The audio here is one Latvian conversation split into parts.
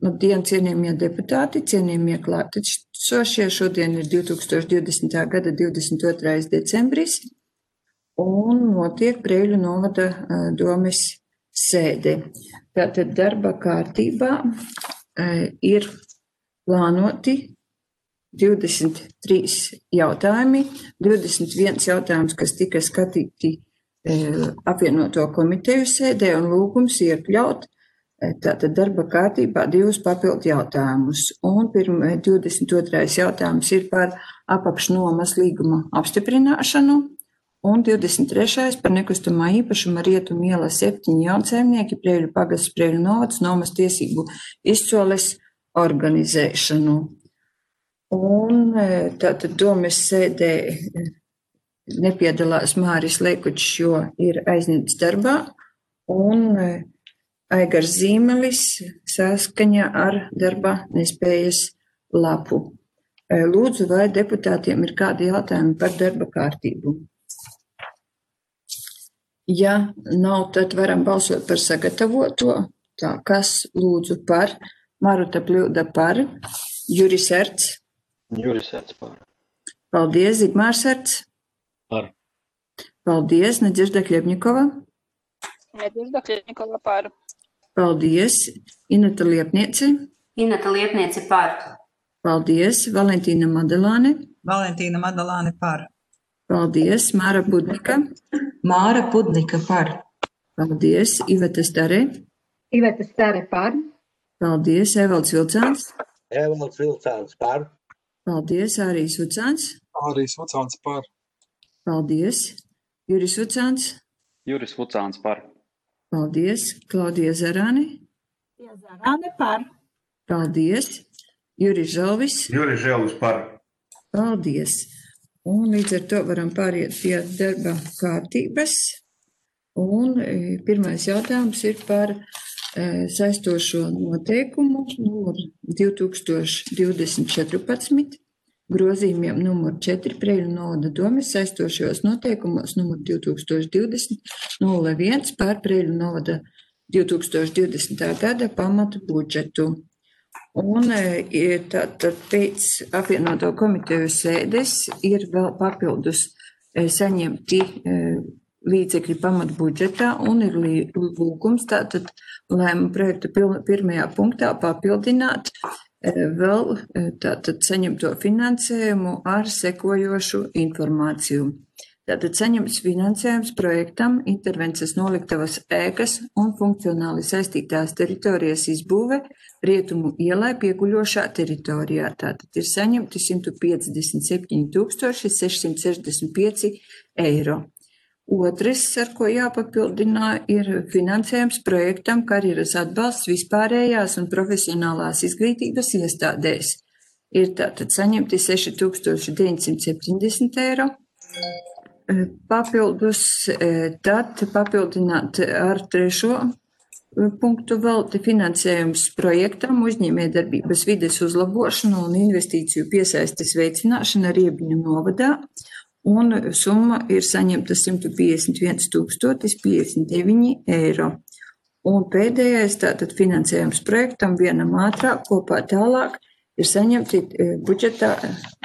Labdien, cienījamie deputāti, cienījamie klātesošie. Šodien ir 2020. gada 22. decembris un notiek Preiļu novada domes sēde. Tātad darba kārtībā ir plānoti 23 jautājumi, 21 jautājums, kas tika skatīti apvienoto komiteju sēdē un lūgums iekļaut tātad darba kārtībā 2 papildu jautājumus. Un 22. jautājums ir par apakšnomas līguma apstiprināšanu un 23. par nekustamā īpašuma Rietumu iela 7 jaunsaimnieki Preiļu pagasts Preiļu novads nomas tiesību izsoles organizēšanu. Un tātad domes sēdē nepiedalās Māris Leikučs, jo ir aizņemts darbā, un Aigars Zīmelis saskaņā ar darba nespējas lapu. Lūdzu, vai deputātiem ir kādi jautājumi par darba kārtību? Ja nav, tad varam balsot par sagatavoto. Tā, kas lūdzu par? Maruta Pļūda par. Juris Erts. Juris Erts par. Paldies, Zigmārs Erts. Par. Paldies, Nadežda Kļebņikova. Nadežda Kļebņikova par. Paldies, Ineta Liepniece. Ineta Liepniece par. Paldies, Valentīna Madalāne. Valentīna Madalāne par. Paldies, Māra Budnika. Māra Budnika par. Paldies, Iveta Stare. Iveta Stare par. Paldies, Evalds Vilcāns. Evalds Vilcāns par. Paldies, Ārijas Vucāns. Ārijas Vucāns par. Paldies, Juris Vucāns. Juris Vucāns par. Paldies, Klaudija Zarāne. Zarāne par. Paldies, Juris Žalvis. Juris Žalvis par. Paldies. Un līdz ar to varam pāriet pie darba kārtības. Un pirmais jautājums ir par saistošo noteikumu numur 2020-14, grozījumiem numur 4 Preiļu novada domes saistošajos noteikumos numur 2020-01 par Preiļu novada 2020. gada pamatu budžetu. Un tātad pēc apvienoto komiteju sēdes ir vēl papildus saņemti līdzekļi pamat budžetā un ir lūgums tātad lēmuma projekta pirmajā punktā papildināt vēl tātad saņemto finansējumu ar sekojošu informāciju. Tātad saņemts finansējums projektam intervences noliktavas ēkas un funkcionāli saistītās teritorijas izbūve Rietumu ielai pieguļošā teritorijā. Tātad ir saņemti 157 665 eiro. Otrs, ar ko jāpapildina, ir finansējums projektam karjeras atbalsts vispārējās un profesionālās izglītības iestādēs. Ir tātad saņemti 6970 eiro. Papildus, tad papildināt ar trešo punktu vēl finansējums projektam uzņēmējdarbības vides uzlabošanu un investīciju piesaistes veicināšana Riebiņu novadā. Un summa ir saņemta 151 059 eiro. Un pēdējais tātad finansējums projektam vienam ātrāk kopā tālāk ir saņemti budžetā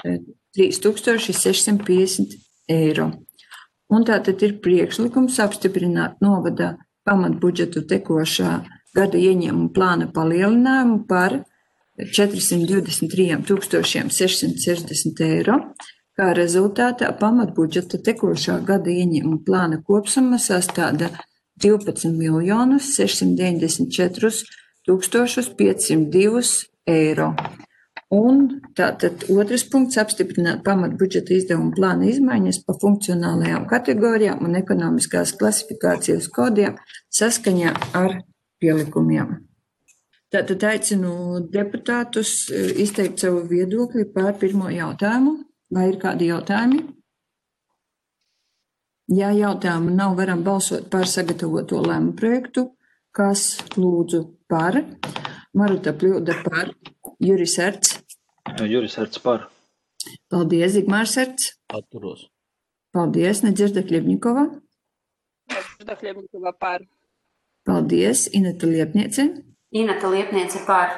3650 eiro. Un tātad ir priekšlikums apstiprināt novada pamatbudžetu tekošā gada ieņēmumu plāna palielinājumu par 423 660 eiro. Kā rezultātā pamatbudžeta tekošā gada ieņēmuma plāna kopsumma sastāda 12 694 502 eiro. Un tātad otrs punkts apstiprināt pamatbudžeta izdevuma plāna izmaiņas pa funkcionālajām kategorijām un ekonomiskās klasifikācijas kodiem saskaņā ar pielikumiem. Tātad aicinu deputātus izteikt savu viedokli par pirmo jautājumu. Vai ir kādi jautājumi? Ja jautājumu nav, varam balsot par sagatavoto lēmumu projektu. Kas lūdzu par? Maruta Pļūda par. Juris Erts. Juris Erts par. Paldies, Zigmārs Erts. Atturos. Paldies, Nadežda Kļebņikova. Nadežda Kļebņikova par. Paldies, Ineta Liepniece. Ineta Liepniece par.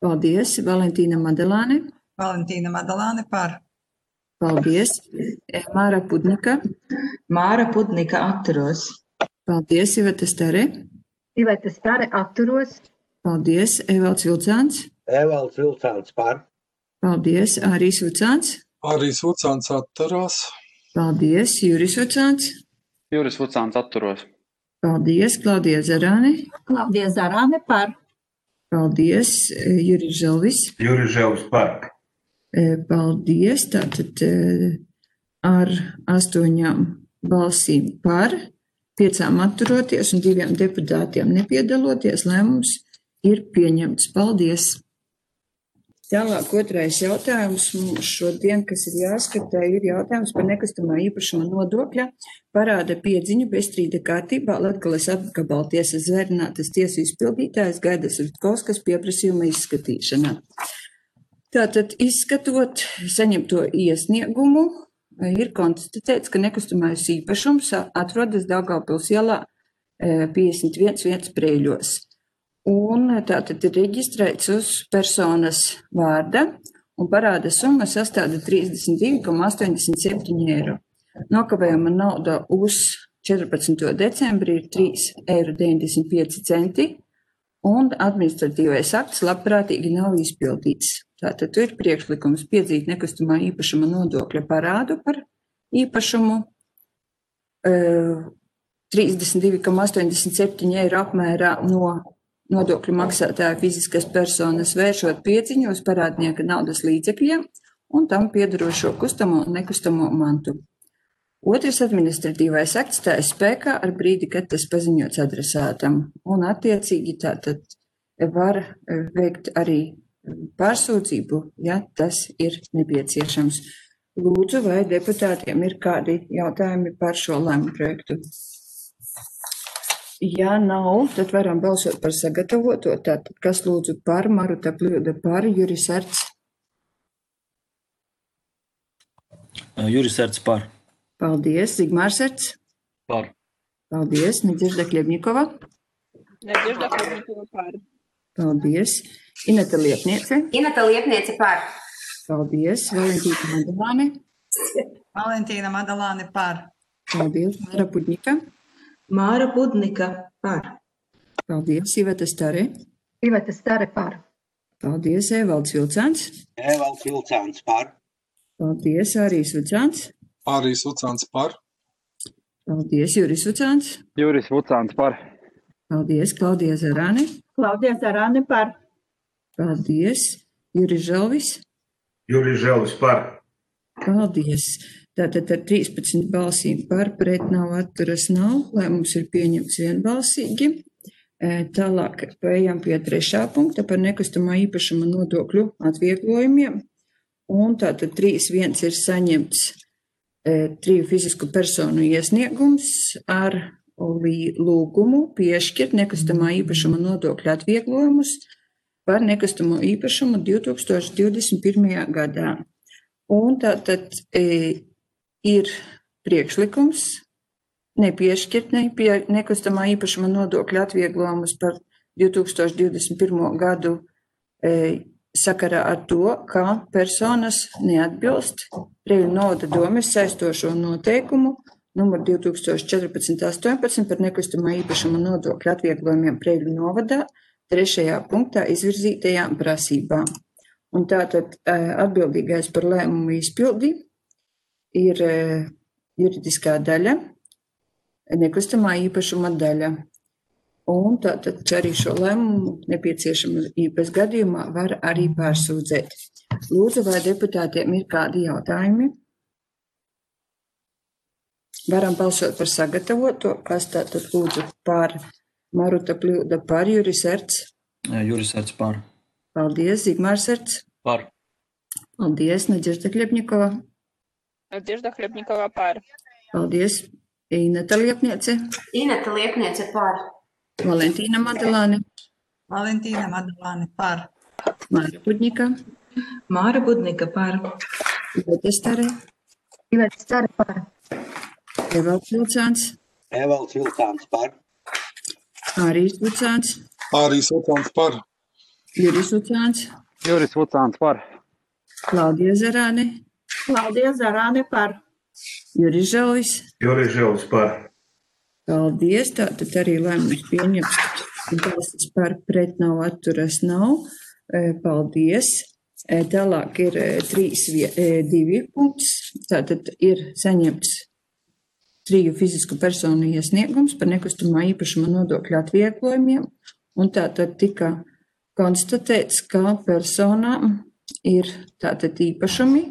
Paldies. Valentīna Madalāne. Valentīna Madalāne par. Paldies. Māra Pudnika. Māra Pudnika atturos. Paldies. Iveta Stare. Iveta Stare atturos. Paldies. Evalds Vilcāns. Evalds Vilcāns par. Paldies. Ārijs Vucāns. Ārijs Vucāns atturās. Paldies. Juris Vucāns. Juris Vucāns atturos. Paldies. Klaudija Zarāne. Klaudija Zarāne par. Paldies. Juris Želvis. Juris Želvis par. Paldies. Tātad ar 8 balsīm par, 5 atturoties un 2 deputātiem nepiedaloties, lēmums ir pieņemts. Paldies! Tālāk otrais jautājums mums šodien, kas ir jāskatā, ir jautājums par nekustamā īpašuma nodokļa parāda piedziņu bezstrīda kārtībā Latgales apgabaltiesas zvērinātas tiesu izpildītājas Gaidas Rutkovskas pieprasījuma izskatīšanā. Tātad izskatot saņemto iesniegumu, ir konstatēts, ka nekustamais īpašums atrodas Daugavpils ielā 51 Preļos. Un tātad ir reģistrēts uz personas vārda un parāda summa sastāda 32,87 eiro. Nokavējuma nauda uz 14. decembri ir 3,95 eiro un administratīvais akts labprātīgi nav izpildīts. Tātad ir priekšlikums piedzīt nekustamā īpašuma nodokļa parādu par īpašumu 32,87 eiro apmērā no nodokļu maksātāja fiziskas personas vēršot piedziņu uz parādnieka naudas līdzekļiem un tam piedarošo kustamo un nekustamo mantu. Otrs administratīvais akts stājas spēkā ar brīdi, kad tas paziņots adresātam, un attiecīgi tātad var veikt arī pārsūdzību, ja tas ir nepieciešams. Lūdzu, vai deputātiem ir kādi jautājumi par šo lēmumu projektu? Ja nav, tad varam balsot par sagatavoto. Tātad, kas lūdzu par, Maruta Pļūda par, Juris Arts? Juris Arts par. Paldies. Zigmārs Arts? Par. Paldies. Neģirda Kļevņikova? Neģirda Kļevņikova par. Paldies. Ineta Liepniece? Ineta Liepniece par. Paldies. Valentīna Madalāne? Valentīna Madalāne par. Paldies. Māra Pudnika? Māra Pudnika par. Paldies. Iveta Stare? Iveta Stare par. Paldies. Evalds Vilcāns? Evalds Vilcāns par. Paldies. Ārijs Vucāns? Ārijs Vucāns par. Paldies. Juris Vucāns? Juris Vucāns par. Paldies. Klaudija Zarāne? Klaudija Zarāne par. Paldies. Juris Želvis? Juris Želvis par. Paldies. Tātad ar 13 balsīm par, pret nav, atturas nav, lēmums ir pieņemts vienbalsīgi. Tālāk ejam pie 3. punkta par nekustamā īpašuma nodokļu atvieglojumiem. Un tātad 3.1 ir saņemts 3 fizisku personu iesniegums ar lūgumu piešķirt nekustamā īpašuma nodokļu atvieglojumus par nekustamo īpašumu 2021. gadā. Un tātad ir priekšlikums nepiešķirt nekustamā īpašuma nodokļa atvieglojumus par 2021. gadu sakarā ar to, ka personas neatbilst Preļu novada domes saistošo noteikumu numur 2014-18 par nekustamā īpašuma nodokļa atvieglojumiem Preļu novadā 3. punktā izvirzītajām prasībām. Un tātad atbildīgais par lēmumu izpildi ir juridiskā daļa, nekustamā īpašuma daļa. Un tātad arī šo lēmumu nepieciešamības gadījumā var arī pārsūdzēt. Lūdzu, vai deputātiem ir kādi jautājumi? Varam balsot par sagatavoto, kas tātad lūdzu par Maruta Pļūda par, Juris Arts? Juris Arts par. Paldies. Zigmārs Arts? Par. Paldies. Neģirda Kļevņikova? Neģirda Kļevņikova par. Paldies. Ineta Liepniece? Ineta Liepniece par. Valentīna Madalāne? Valentīna Madalāne par. Māra Pudnika? Māra Pudnika par. Iveta Stare? Iveta Stare par. Evalds Vilcāns? Evalds Vilcāns par. Ārijs Vucāns? Ārijs Vucāns par. Juris Vucāns? Juris Vucāns par. Klaudija Zarāne, Klaudija Zarāne par. Juris Žalvis. Juris Žalvis par. Paldies, tātad arī lēmums pieņems. Balsis par, pret nav, atturas nav. Paldies. Tālāk ir 3.2 punkts. Tātad ir saņemts 3 fizisku personu iesniegums par nekustamā īpašuma nodokļu atvieglojumiem. Un tātad tika konstatēts, ka personām ir tātad īpašumi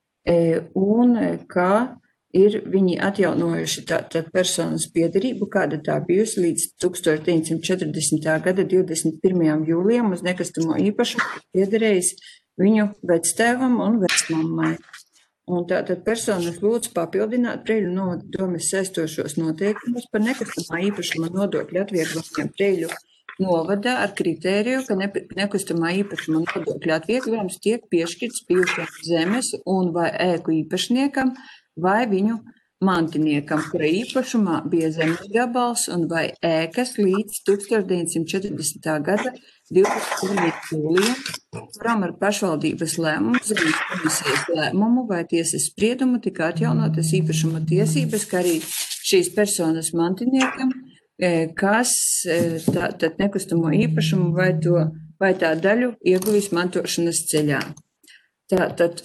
un ka ir viņi atjaunojuši tātad personas piederību, kāda tā bijusi līdz 1940. gada 21. jūlijam uz nekustamo īpašumu piederējis viņu vectēvam un vecmammai. Un tātad personas lūdz papildināt Preiļu novada domes saistošos noteikumus par nekustamā īpašuma nodokļu atvieglojumiem Preiļu novadā ar kritēriju, ka nekustamā īpašuma nodokļu atvieglojums tiek piešķirts bijušajam zemes un vai ēku īpašniekam vai viņu mantiniekam, kura īpašumā bija zemes gabals un vai ēkas līdz 1940. gada 21. jūlijam, kuram ar pašvaldības lēmumu, zemes komisijas lēmumu vai tiesas spriedumu tika atjaunotas īpašuma tiesības, kā arī šīs personas mantiniekam, kas tātad nekustamo īpašumu vai tā daļu ieguvis mantošanas ceļā. Tātad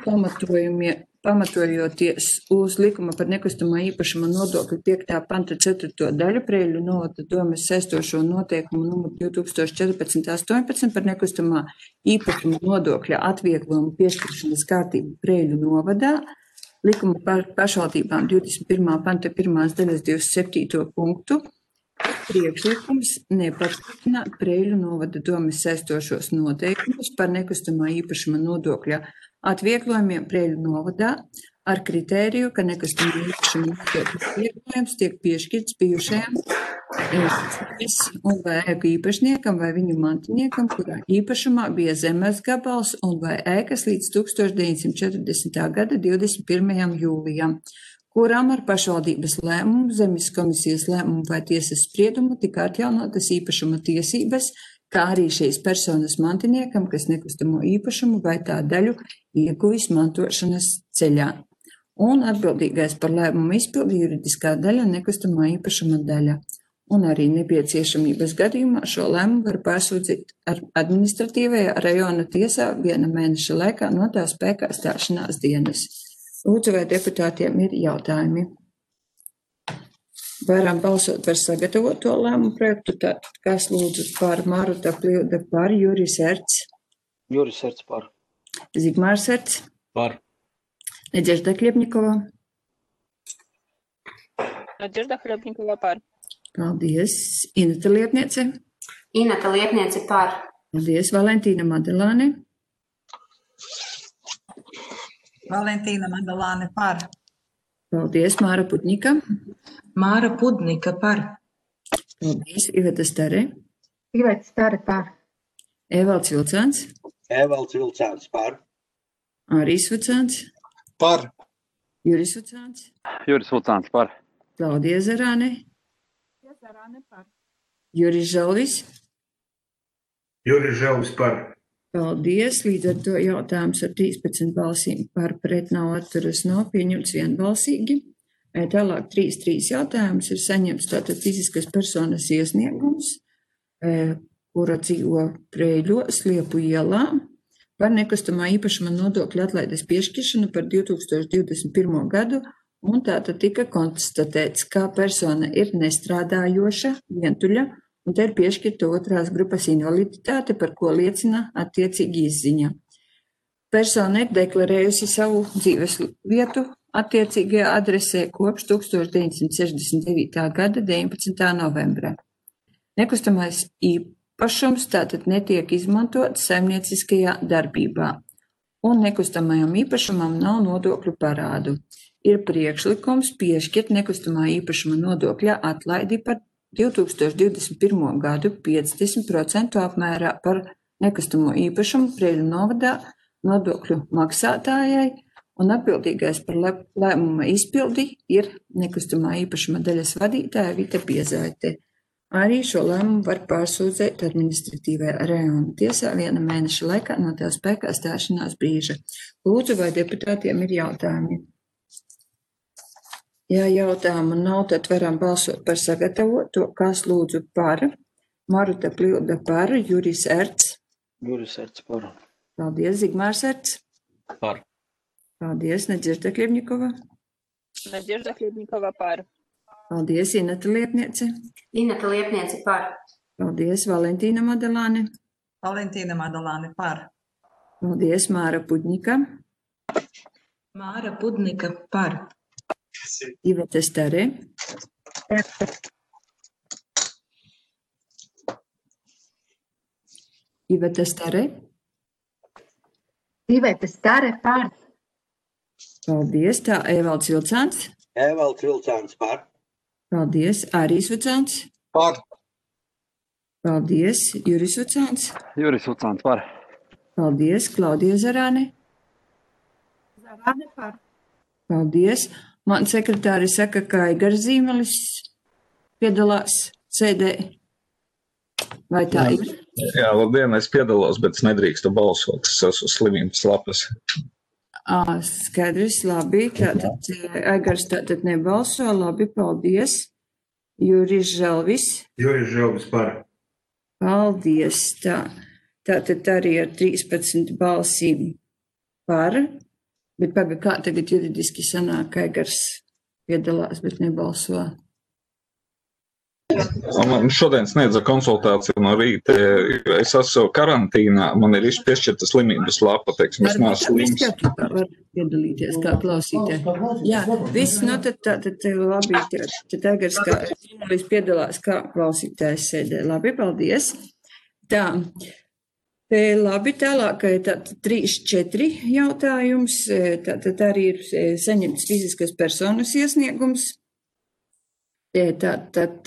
pamatojoties uz likuma par nekustamā īpašuma nodokļu 5. panta 4. daļu Preiļu novada domes saistošo noteikumu numur 2014/18 par nekustamā īpašuma nodokļa atvieglojumu piešķiršanas kārtību Preiļu novadā, likuma par pašvaldībām 21. panta 1. daļas 27. punktu, priekšlikums nepaturpināt Preiļu novada domes saistošos noteikumus par nekustamā īpašuma nodokļa atvieglojumiem Preiļu novadā ar kritēriju, ka nekustamā īpašuma nodokļa atvieglojums tiek piešķirts bijušajam zemes un vai ēku īpašniekam vai viņu mantiniekam, kurā īpašumā bija zemes gabals un vai ēkas līdz 1940. gada 21. jūlijam, kuram ar pašvaldības lēmumu, zemes komisijas lēmumu vai tiesas spriedumu tika atjaunotas īpašuma tiesības, kā arī šīs personas mantiniekam, kas nekustamo īpašumu vai tā daļu ieguvis mantošanas ceļā. Un atbildīgais par lēmumu izpildi juridiskā daļa nekustamā īpašuma daļa. Un arī nepieciešamības gadījumā šo lēmumu var pārsūdzīt administratīvajā rajona tiesā 1 mēneša laikā no tā spēkā stāšanās dienas. Lūdzu, vai deputātiem ir jautājumi? Varam balsot par sagatavoto lēmumu projektu. Tātad, kas lūdzu par Maruta Pļūda par, Juris Erts, Juris Erts par. Zigmārs Erts, Par. Nadežda Kļebņikova. Nadežda Kļebņikova par. Paldies. Ineta Liepniece. Ineta Liepniece par. Paldies. Valentīna Madelāne. Valentīna Madalāne par. Paldies. Māra Putņika. Māra Pudnika par. Paldies. Iveta Stare. Iveta Stare par. Evalds Vilcāns. Evalds Vilcāns par. Āris Vucāns. Par. Juris Vucāns. Juris Vucāns par. Klaudija Zarāne. Zarāne par. Juris Žalvis. Juris Žalvis par. Paldies. Līdz ar to jautājums ar 13 balsīm par, pret nav, atturas nav pieņemts vienbalsīgi. Tālāk 3 jautājums ir saņemts tātad fiziskas personas iesniegums, kura dzīvo Preiļos, Liepu ielā, par nekustamā īpašuma nodokļa atlaides piešķiršanu par 2021. gadu, un tātad tika konstatēts, ka persona ir nestrādājoša, vientuļa, un te ir piešķirta 2. grupas invaliditāte, par ko liecina attiecīgi izziņa. Persona ir deklarējusi savu dzīves vietu attiecīgajā adresē kopš 1969. gada 19. novembrā. Nekustamais īpašums tātad netiek izmantots saimnieciskajā darbībā, un nekustamajam īpašumam nav nodokļu parādu. Ir priekšlikums piešķirt nekustamā īpašuma nodokļa atlaidi par 2021. gadu 50% apmērā par nekustamo īpašumu Preiļu novadā nodokļu maksātājai, un atbildīgais par lēmuma izpildi ir nekustamā īpašuma daļas vadītāja Vita Biezaite. Arī šo lēmumu var pārsūdzēt administratīvajā rajona tiesā 1 mēneša laikā no tā spēkā stāšanās brīža. Lūdzu, vai deputātiem ir jautājumi? Ja jautājumu nav, tad varam balsot par sagatavoto. Kas lūdzu par? Maruta Pļūda par, Juris Erts. Juris Erts par. Paldies, Zigmārs Erts. Par. Paldies, Naģirda Kļevņikova. Надежда Хлебникова par. Paldies, Ineta Liepniece. Ineta Liepniece par. Paldies, Valentīna Madalāne. Valentīna Madalāne par. Paldies, Māra Pudņika. Māra Pudnika par. Iveta Stare. Iveta Stare. Iveta Stare par. Paldies, tā Evalds Vilcāns. Evalds Vilcāns par. Paldies, Ārīs Vucāns. Par. Paldies, Juris Vucāns. Juris Vucāns par. Paldies, Klaudija Zarāne. Zarāne par. Paldies. Man sekretāri saka, ka Aigars Zīmelis piedalās sēdē. Vai tā ir? Jā, labdien, es piedalos, bet es nedrīkstu balsot. Es esmu slimības lapas. Skaidrs, labi. Tātad Aigars tātad nebalso. Labi, paldies. Juris Želvis. Juris Želvis par. Paldies. Tātad arī ar 13 balsīm par. Bet kā tagad juridiski sanāk, ka Aigars piedalās, bet nebalso? Man šodien sniedza konsultāciju no rīta. Es esmu karantīnā, man ir piešķirta slimības lapa, teiksim, es neesmu slims. Var piedalīties kā klausītāji. Jā, viss, nu tad labi, tad Aigars kā žurnālists piedalās kā klausītājs sēdē. Labi, paldies. Tā, labi, tālāk, tātad 3-4 jautājums, tātad arī ir saņemts fiziskas personas iesniegums. Tātad,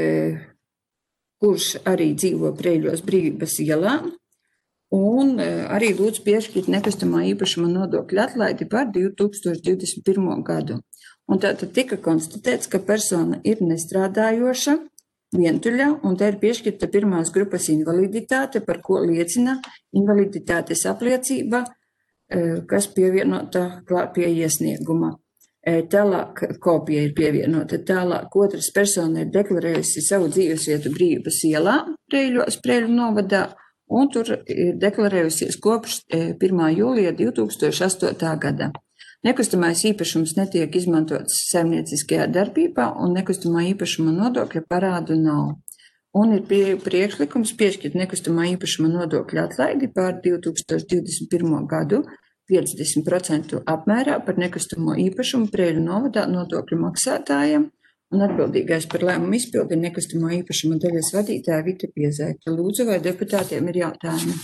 kurš arī dzīvo Preļos Brīvības ielā, un arī lūdz piešķirt nekustamā īpašuma nodokļa atlaidi par 2021. gadu. Un tātad tika konstatēts, ka persona ir nestrādājoša, vientuļa, un tā ir piešķirta pirmās grupas invaliditāte, par ko liecina invaliditātes apliecība, kas pievienota klāt pie iesnieguma. Tālāk kopija ir pievienota. Tālāk otras persona ir deklarējusi savu dzīvesvietu Brīvības ielā, Preļos, Preļu novadā, un tur ir deklarējusies kopš 1. jūlija 2008. gada. Nekustamais īpašums netiek izmantots saimnieciskajā darbībā, un nekustamā īpašuma nodokļa parādu nav. Un ir priekšlikums piešķirt nekustamā īpašuma nodokļa atlaidi pār 2021. gadu 50% apmērā par nekustamo īpašumu Preļu novadā nodokļu maksātājiem, un atbildīgais par lēmumu izpildi nekustamo īpašuma daļas vadītāja Vita Piezaita. Lūdzu, vai deputātiem ir jautājumi?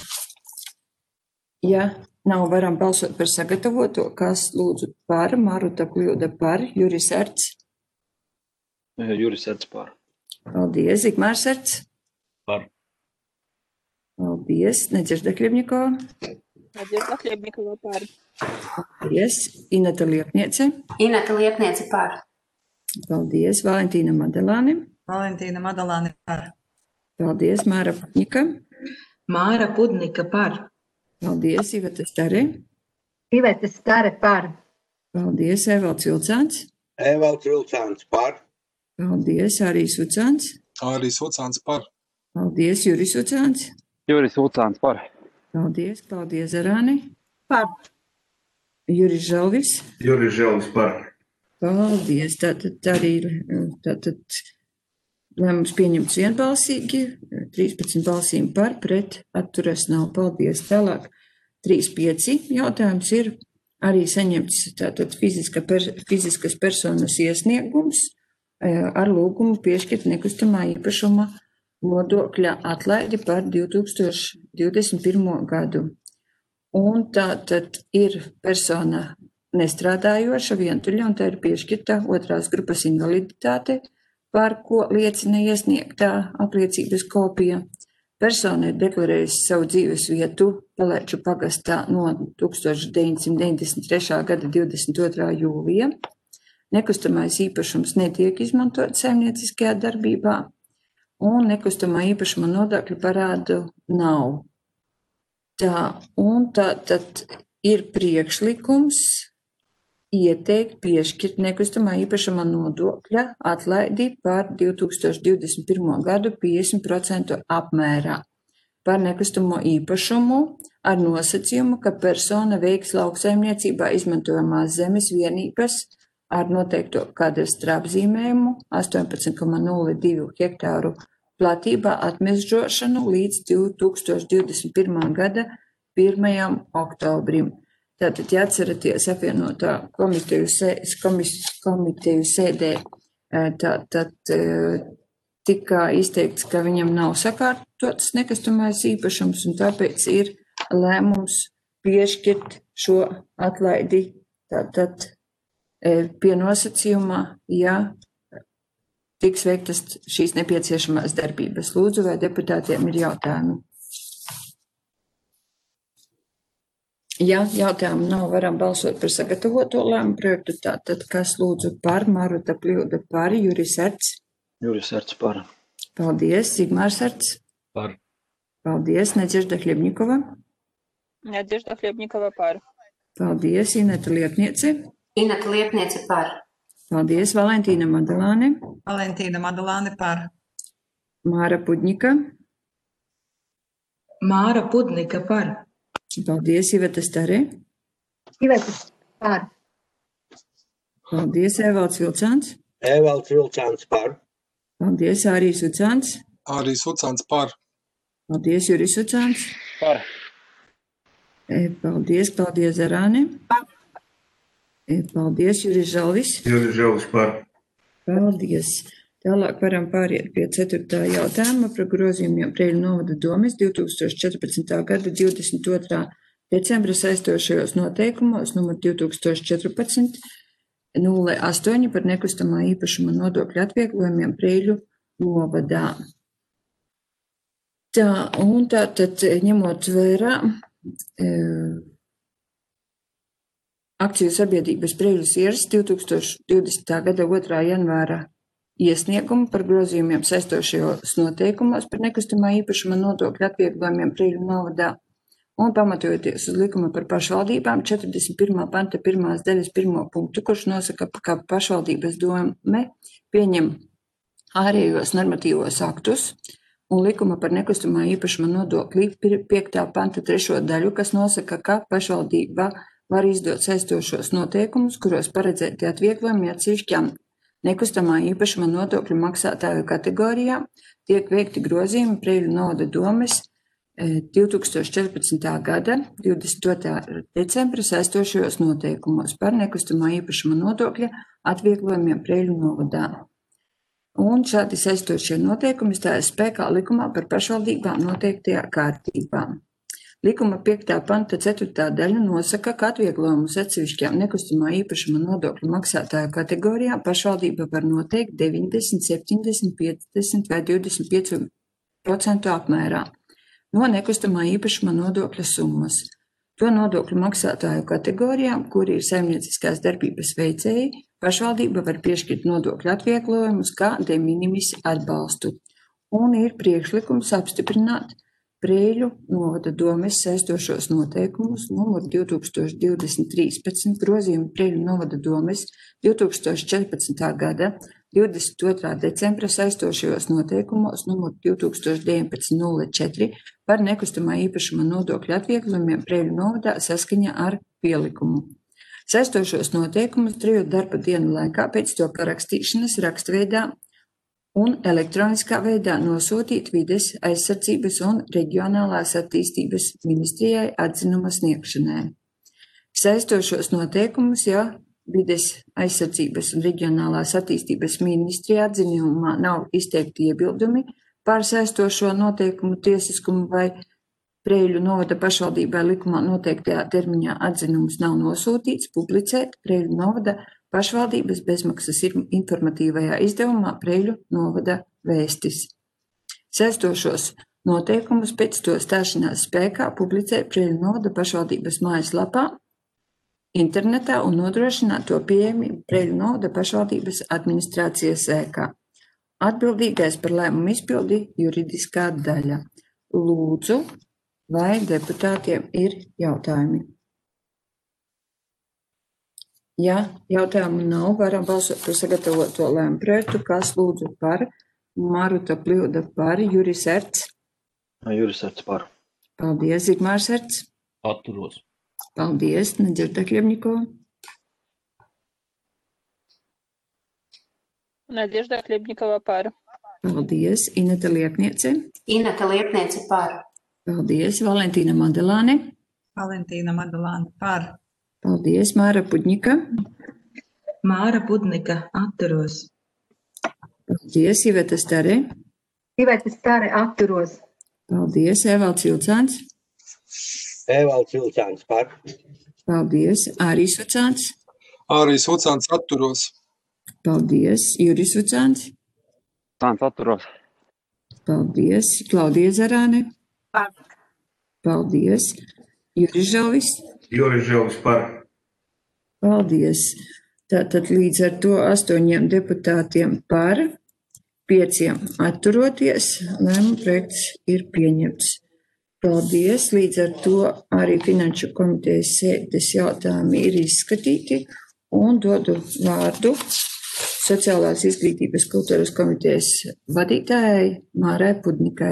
Ja nav, varam balsot par sagatavoto. Kas lūdzu par? Maruta Pļūda par. Juris Erts. Juris Erts par. Paldies. Zigmārs Erts. Par. Paldies. Naģirda Kļevņikova. Надежда Хлебникова par. Paldies. Ineta Liepniece. Ineta Liepniece par. Paldies. Valentīna Madalāne. Valentīna Madalāne par. Paldies. Māra Pudņika. Māra Pudnika par. Paldies. Iveta Stare. Iveta Stare par. Paldies. Evalds Vilcāns. Evalds Vilcāns par. Paldies. Ārīs Vucāns. Ārīs Vucāns par. Paldies. Juris Vucāns. Juris Vucāns par. Paldies. Klaudija Zarāne. Par. Juris Želvis. Juris Želvis par. Paldies. Tātad arī ir lēmums pieņemts vienbalsīgi, 13 balsīm par, pret, atturas nav. Paldies. Tālāk 3-5 jautājums ir arī saņemts tātad fiziskas personas iesniegums ar lūgumu piešķirt nekustamā īpašuma nodokļa atlaidi par 2021. gadu. Un tātad ir persona nestrādājoša, vientuļa, un tā ir piešķirta otrās grupas invaliditāte, par ko liecina iesniegtā apliecības kopija. Persona ir deklarējusi savu dzīves vietu Pelēču pagastā no 1993. gada 22. jūlija. Nekustamais īpašums netiek izmantots saimnieciskajā darbībā. un nekustamā īpašuma nodokļu parādu nav. Tad ir priekšlikums ieteikt piešķirt nekustamā īpašuma nodokļa atlaidi par 2021. gadu 50% apmērā par nekustamo īpašumu ar nosacījumu, ka persona veiks lauksaimniecībā izmantojamās zemes vienības ar noteikto kadastra apzīmējumu 18,02 hektāru platībā atmežošanu līdz 2021. gada 1. oktobrim. Tātad, ja atceraties apvienotā komiteju sēdē, tad tika izteikts, ka viņam nav sakārtots nekustamais īpašums, un tāpēc ir lēmums piešķirt šo atlaidi tātad pie nosacījumā, ja tiks veiktas šīs nepieciešamās darbības. Lūdzu, vai deputātiem ir jautājumi? Ja jautājumu nav, varam balsot par sagatavoto lēmumu projektu. Tātad, kas lūdzu par? Maruta Pļūda par, Juris Erts. Juris Erts par. Paldies, Sigmārs Erts. Par. Paldies, Nadežda Hļebņikova. Nadežda Hļebņikova par. Paldies, Ineta Liepniece. Ineta Liepniece par. Paldies, Valentīna Madalāne. Valentīna Madalāne par. Māra Pudņika. Māra Pudnika par. Paldies, Iveta Starē. Iveta par. Paldies, Evalds Vilcāns. Evalds Vilcāns par. Paldies, Ārijs Ucāns. Ārijs Ucāns par. Paldies, Juris Ucāns. Par. Paldies, Klaudija Zarāne. Paldies, Juris Žalvis. Juris Žalvis par. Paldies. Tālāk varam pāriet pie 4. jautājuma par grozījumiem Preiļu novada domes 2014. gada 22. decembra saistošajos noteikumos numur 2014-08 par nekustamā īpašuma nodokļu atvieglojumiem Preiļu novadā. Tātad ņemot vērā akciju sabiedrības Preiļu sieras 2020. gada 2. janvāra iesniegumu par grozījumiem saistošajos noteikumos par nekustamā īpašuma nodokļu atvieglojumiem Preiļu novadā un pamatojoties uz likuma par pašvaldībām 41. panta 1. daļas 1. punktu, kurš nosaka, ka pašvaldības dome pieņem ārējos normatīvos aktus un likuma par nekustamā īpašuma nodokļu 5. panta 3. daļu, kas nosaka, ka pašvaldība var izdot saistošos noteikumus, kuros paredzēti atvieglojumi atsevišķām nekustamā īpašuma nodokļu maksātāju kategorijā, tiek veikti grozījumi Preiļu novada domes 2014. gada 22. decembra saistošajos noteikumos par nekustamā īpašuma nodokļa atvieglojumiem Preiļu novadā. Un šādi saistošie noteikumi stājas spēkā likumā par pašvaldībām noteiktajā kārtībā. Likuma 5. panta 4. daļa nosaka, ka atvieglojumus atsevišķām nekustamā īpašuma nodokļu maksātāju kategorijā pašvaldība var noteikt 90, 70, 50 vai 25% apmērā no nekustamā īpašuma nodokļa summas. To nodokļu maksātāju kategorijām, kuri ir saimnieciskās darbības veicēji, pašvaldība var piešķirt nodokļu atvieglojumus kā de minimis atbalstu. Un ir priekšlikums apstiprināt Preiļu novada domes saistošos noteikumus numur 2020-13 grozījumu Preiļu novada domes 2014. gada 22. decembra saistošajos noteikumos numur 2019-04 par nekustamā īpašuma nodokļu atvieglojumiem Preiļu novadā saskaņā ar pielikumu. Saistošos noteikumus 3 darba dienu laikā pēc to parakstīšanas rakstveidā un elektroniskā veidā nosūtīt vides aizsardzības un reģionālās attīstības ministrijai atzinuma sniegšanai. Saistošos noteikumus, ja vides aizsardzības un reģionālās attīstības ministrijā atzinumā nav izteikti iebildumi par saistošo noteikumu tiesiskumu vai Preiļu novada pašvaldībai likumā noteiktajā termiņā atzinums nav nosūtīts, publicēt Preiļu novada pašvaldības bezmaksas informatīvajā izdevumā Preiļu novada vēstis. Saistošos noteikumus pēc to stāšanās spēkā publicē Preiļu novada pašvaldības mājaslapā, internetā un nodrošināt to pieejamību Preiļu novada pašvaldības administrācijas ēkā. atbildīgais par lēmumu izpildi juridiskā daļa. Lūdzu, vai deputātiem ir jautājumi? Ja jautājumu nav, varam balsot par sagatavoto lēmumu projektu. Kas lūdzu par? Maruta Pļūda par, Juris Erts. Juris Erts par. Paldies, Zigmārs Erts. Atturos. Paldies, Naģerda Kļebņikova. Надежда Хлебникова par. Paldies, Ineta Liepniece. Ineta Liepniece par. Paldies, Valentīna Madelāne. Valentīna Madalāne par. Paldies, Māra Pudņika. Māra Pudnika atturos. Paldies, Iveta Stare. Iveta Stare atturos. Paldies, Evalds Vilcāns. Evalds Vilcāns par. Paldies, Āris Vucāns. Āris Vucāns atturos. Paldies, Juris Vucāns. Vucāns atturos. Paldies, Klaudija Zarāne. Par. Paldies, Juris Žalvis. Juris Žalvis par. Paldies. Tātad līdz ar to 8 deputātiem par, 5 atturoties, lēmuma projekts ir pieņemts. Paldies. Līdz ar to arī Finanšu komitejas sēdes jautājumi ir izskatīti un dodu vārdu Sociālās izglītības kultūras komitejas vadītājai Mārai Pudnikai.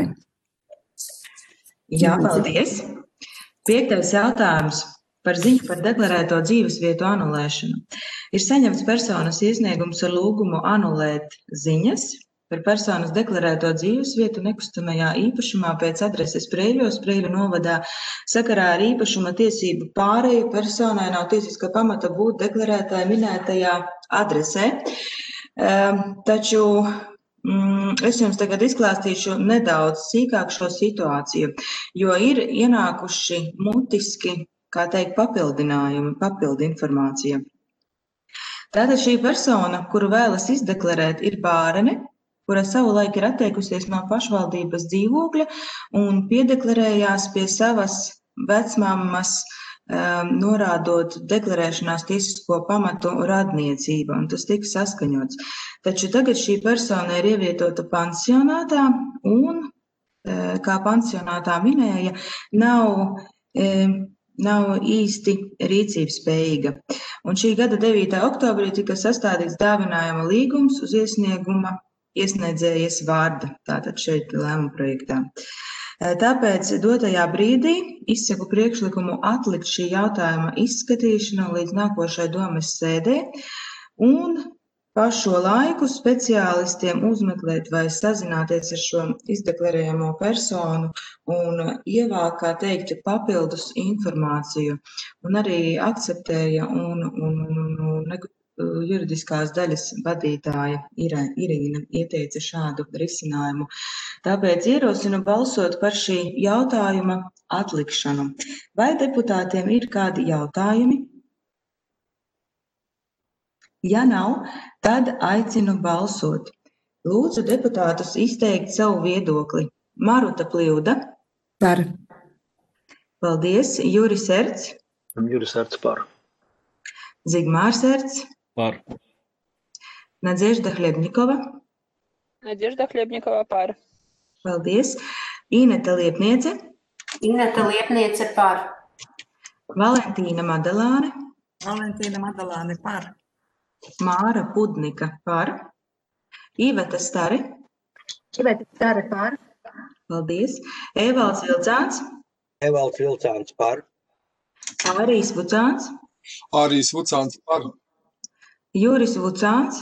Jā, paldies. 5. jautājums par ziņu par deklarēto dzīvesvietu anulēšanu. Ir saņemts personas iesniegums ar lūgumu anulēt ziņas par personas deklarēto dzīvesvietu nekustamajā īpašumā pēc adreses Preiļos, Preiļu novadā, sakarā ar īpašuma tiesību pārēju personai nav tiesiska pamata būt deklarētāja minētajā adresē. Taču es jums tagad izklāstīšu nedaudz sīkāk šo situāciju, jo ir ienākuši mutiski, kā teikt, papildinājumi, papildu informācija. Tātad šī persona, kuru vēlas izdeklarēt, ir bārene, kura savulaik ir atteikusies no pašvaldības dzīvokļa un piedeklarējās pie savas vecmammas, norādot deklarēšanās tiesisko pamatu radniecība, un tas tika saskaņots. Taču tagad šī persona ir ievietota pansionātā un, kā pansionātā minēja, nav īsti rīcības spējīga. Un šī gada 9. oktobrī tika sastādīts dāvinājuma līgums uz iesnieguma iesniedzējas vārda, tātad šeit lēmuma projektā. Tāpēc dotajā brīdī izsaku priekšlikumu atlikt šī jautājuma izskatīšanu līdz nākošai domes sēdē un pa šo laiku speciālistiem uzmeklēt vai sazināties ar šo izdeklarējamo personu un ievākt, kā teikt, papildus informāciju. Un arī akceptēja un juridiskās daļas vadītāja Irīna ieteica šādu risinājumu. Tāpēc ierosinu balsot par šī jautājuma atlikšanu. Vai deputātiem ir kādi jautājumi? Ja nav, tad aicinu balsot. Lūdzu deputātus izteikt savu viedokli. Maruta Pļūda. Par. Paldies. Juris Erts. Juris Erts par. Zigmārs Erts. Par. Naģerda Hļebņikova. Надежда Хлебникова par. Paldies. Ineta Liepniece. Ineta Liepniece par. Valentīna Madelāne. Valentīna Madalāne par. Māra Pudnika par. Iveta Stare. Iveta Stare par. Paldies. Evalds Vilcāns. Evalds Vilcāns par. Āris Vucāns. Āris Vucāns par. Juris Vucāns.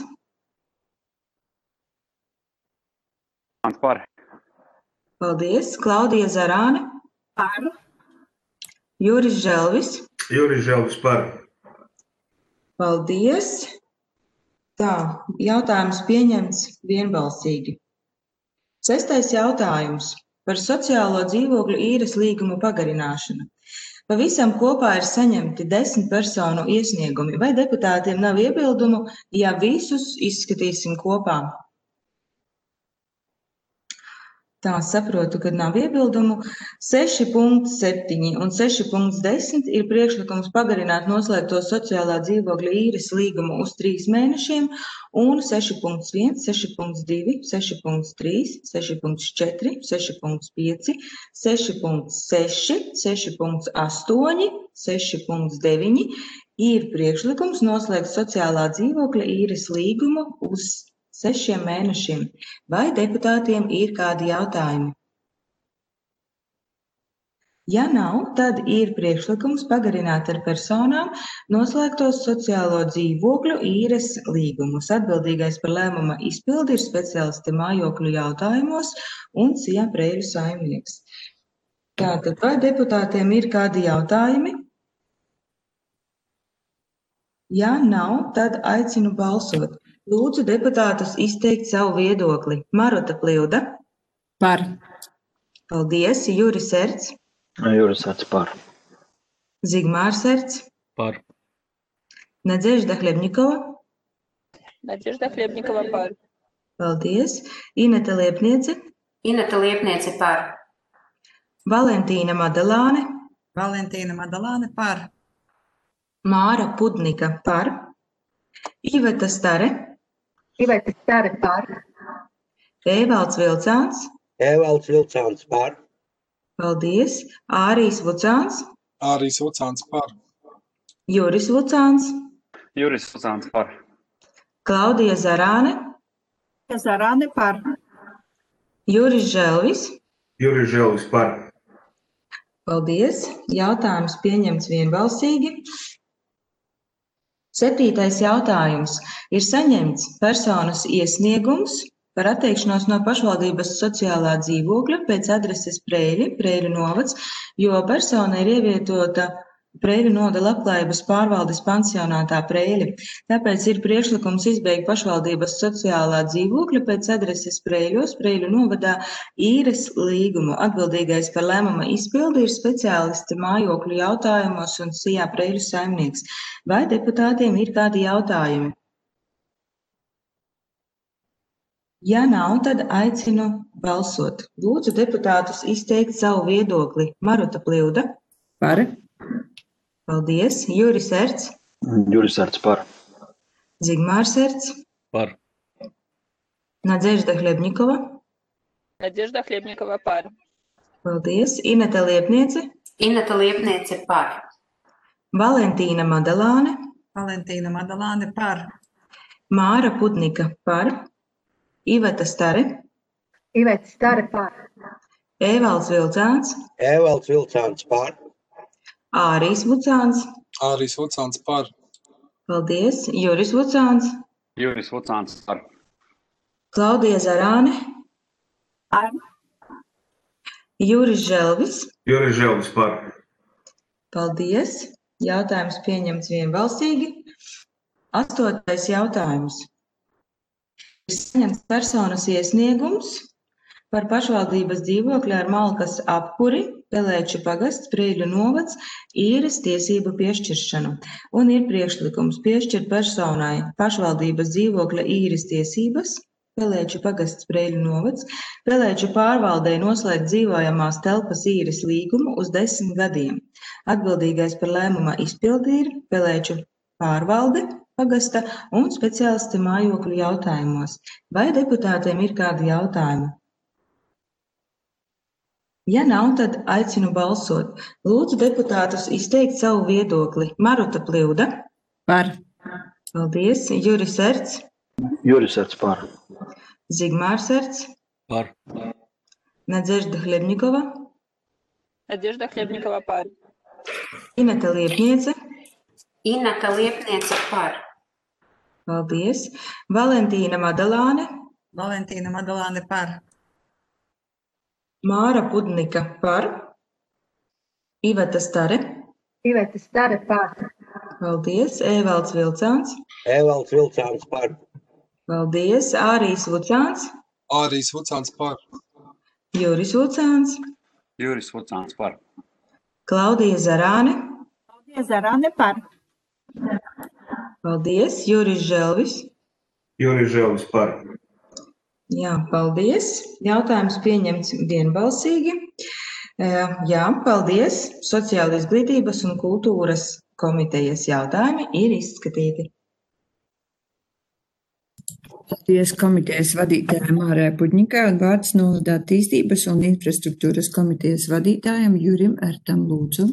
Par. Paldies. Klaudija Zarāne. Par. Juris Želvis. Juris Žalvis par. Paldies. Tā, jautājums pieņemts vienbalsīgi. 6. jautājums par sociālo dzīvokļu īres līgumu pagarināšanu. Pavisam kopā ir saņemti 10 personu iesniegumi. Vai deputātiem nav iebildumu, ja visus izskatīsim kopā? Tā saprotu, ka nav iebildumu. 6.7 un 6.10 ir priekšlikums pagarināt noslēgto sociālā dzīvokļa īres līgumu uz 3 mēnešiem, un 6.1, 6.2, 6.3, 6.4, 6.5, 6.6, 6.8, 6.9 ir priekšlikums noslēgt sociālā dzīvokļa īres līgumu uz 6 mēnešiem. Vai deputātiem ir kādi jautājumi? Ja nav, tad ir priekšlikums pagarināt ar personām noslēgtos sociālo dzīvokļu īres līgumus. Atbildīgais par lēmuma izpildi ir speciālisti mājokļu jautājumos un CIA Preiļu saimnieks. Tātad, vai deputātiem ir kādi jautājumi? Ja nav, tad aicinu balsot. Lūdzu deputātus izteikt savu viedokli. Maruta Pļuda. Par. Paldies. Juris Erts. Juris Erts par. Zigmārs Erts. Par. Nadežda Hļebņikova. Надежда Хлебникова par. Paldies. Ineta Liepniece. Ineta Liepniece par. Valentīna Madalāne. Valentīna Madalāne par. Māra Pudnika par. Iveta Stare. Iveta Stare par. Evalds Vilcāns. Evalds Vilcāns par. Paldies. Ārijs Vucāns. Ārijs Vucāns par. Juris Vucāns. Juris Vucāns par. Klaudija Zarāne. Zarāne par. Juris Želvis. Juris Želvis par. Paldies. Jautājums pieņemts vienbalsīgi. 7. jautājums. Ir saņemts personas iesniegums par atteikšanos no pašvaldības sociālā dzīvokļa pēc adreses Preiļi, Preiļu novads, jo persona ir ievietota Preiļu novada labklājības pārvaldes pansionātā Preiļi. Tāpēc ir priekšlikums izbeigt pašvaldības sociālā dzīvokļa pēc adreses Preiļos, Preiļu novadā īres līgumu. Atbildīgais par lēmuma izpildi ir speciālisti mājokļu jautājumos un CIA Preiļu saimnieks. Vai deputātiem ir kādi jautājumi? Ja nav, tad aicinu balsot. Lūdzu deputātus izteikt savu viedokli. Maruta Pļuda. Par. Paldies. Juris Erts. Juris Erts par. Zigmārs Erts. Par. Nadežda Hļebņikova. Надежда Хлебникова par. Paldies. Ineta Liepniece. Ineta Liepniece par. Valentīna Madalāne. Valentīna Madalāne par. Māra Pudnika par. Iveta Stare. Iveta Stare par. Evalds Vilcāns. Evalds Vilcāns par. Ārijs Vucāns. Ārijs Vucāns par. Paldies. Juris Vucāns. Juris Vucāns par. Klaudija Zarāne. Par. Juris Želvis. Juris Želvis par. Paldies. Jautājums pieņemts vienbalsīgi. 8. jautājums. Ir saņemts personas iesniegums par pašvaldības dzīvokļa ar malkas apkuri, Pelēču pagasts, Preiļu novads, īres tiesību piešķiršanu. Un ir priekšlikums piešķirt personai pašvaldības dzīvokļa īres tiesības, Pelēču pagasts, Preiļu novads, Pelēču pārvaldei noslēgt dzīvojamās telpas īres līgumu uz 10 gadiem. Atbildīgais par lēmuma izpildi ir Pelēču pārvalde, pagasta un speciālisti mājokļu jautājumos. Vai deputātiem ir kādi jautājumi? Ja nav, tad aicinu balsot. Lūdzu deputātus izteikt savu viedokli. Maruta Pļuda. Par. Paldies. Juris Erts. Juris Erts par. Zigmārs Erts. Par. Nadežda Hļebņikova. Надежда Хлебникова par. Ineta Liepniece. Ineta Liepniece par. Paldies. Valentīna Madalāne. Valentīna Madalāne par. Māra Pudnika par. Iveta Stare. Iveta Stare par. Paldies. Evalds Vilcāns. Evalds Vilcāns par. Paldies. Ārijs Vucāns. Ārijs Vucāns par. Juris Vucāns. Juris Vucāns par. Klaudija Zarāne. Klaudija Zarāne par. Paldies. Juris Želvis. Juris Želvis par. Jā, paldies. Jautājums pieņemts vienbalsīgi. Jā, paldies. Sociāla izglītības un kultūras komitejas jautājumi ir izskatīti. Paldies komitejas vadītājiem Mārai Puģņikai un vārds novadā attīstības un infrastruktūras komitejas vadītājiem Jurim Ertam, lūdzu.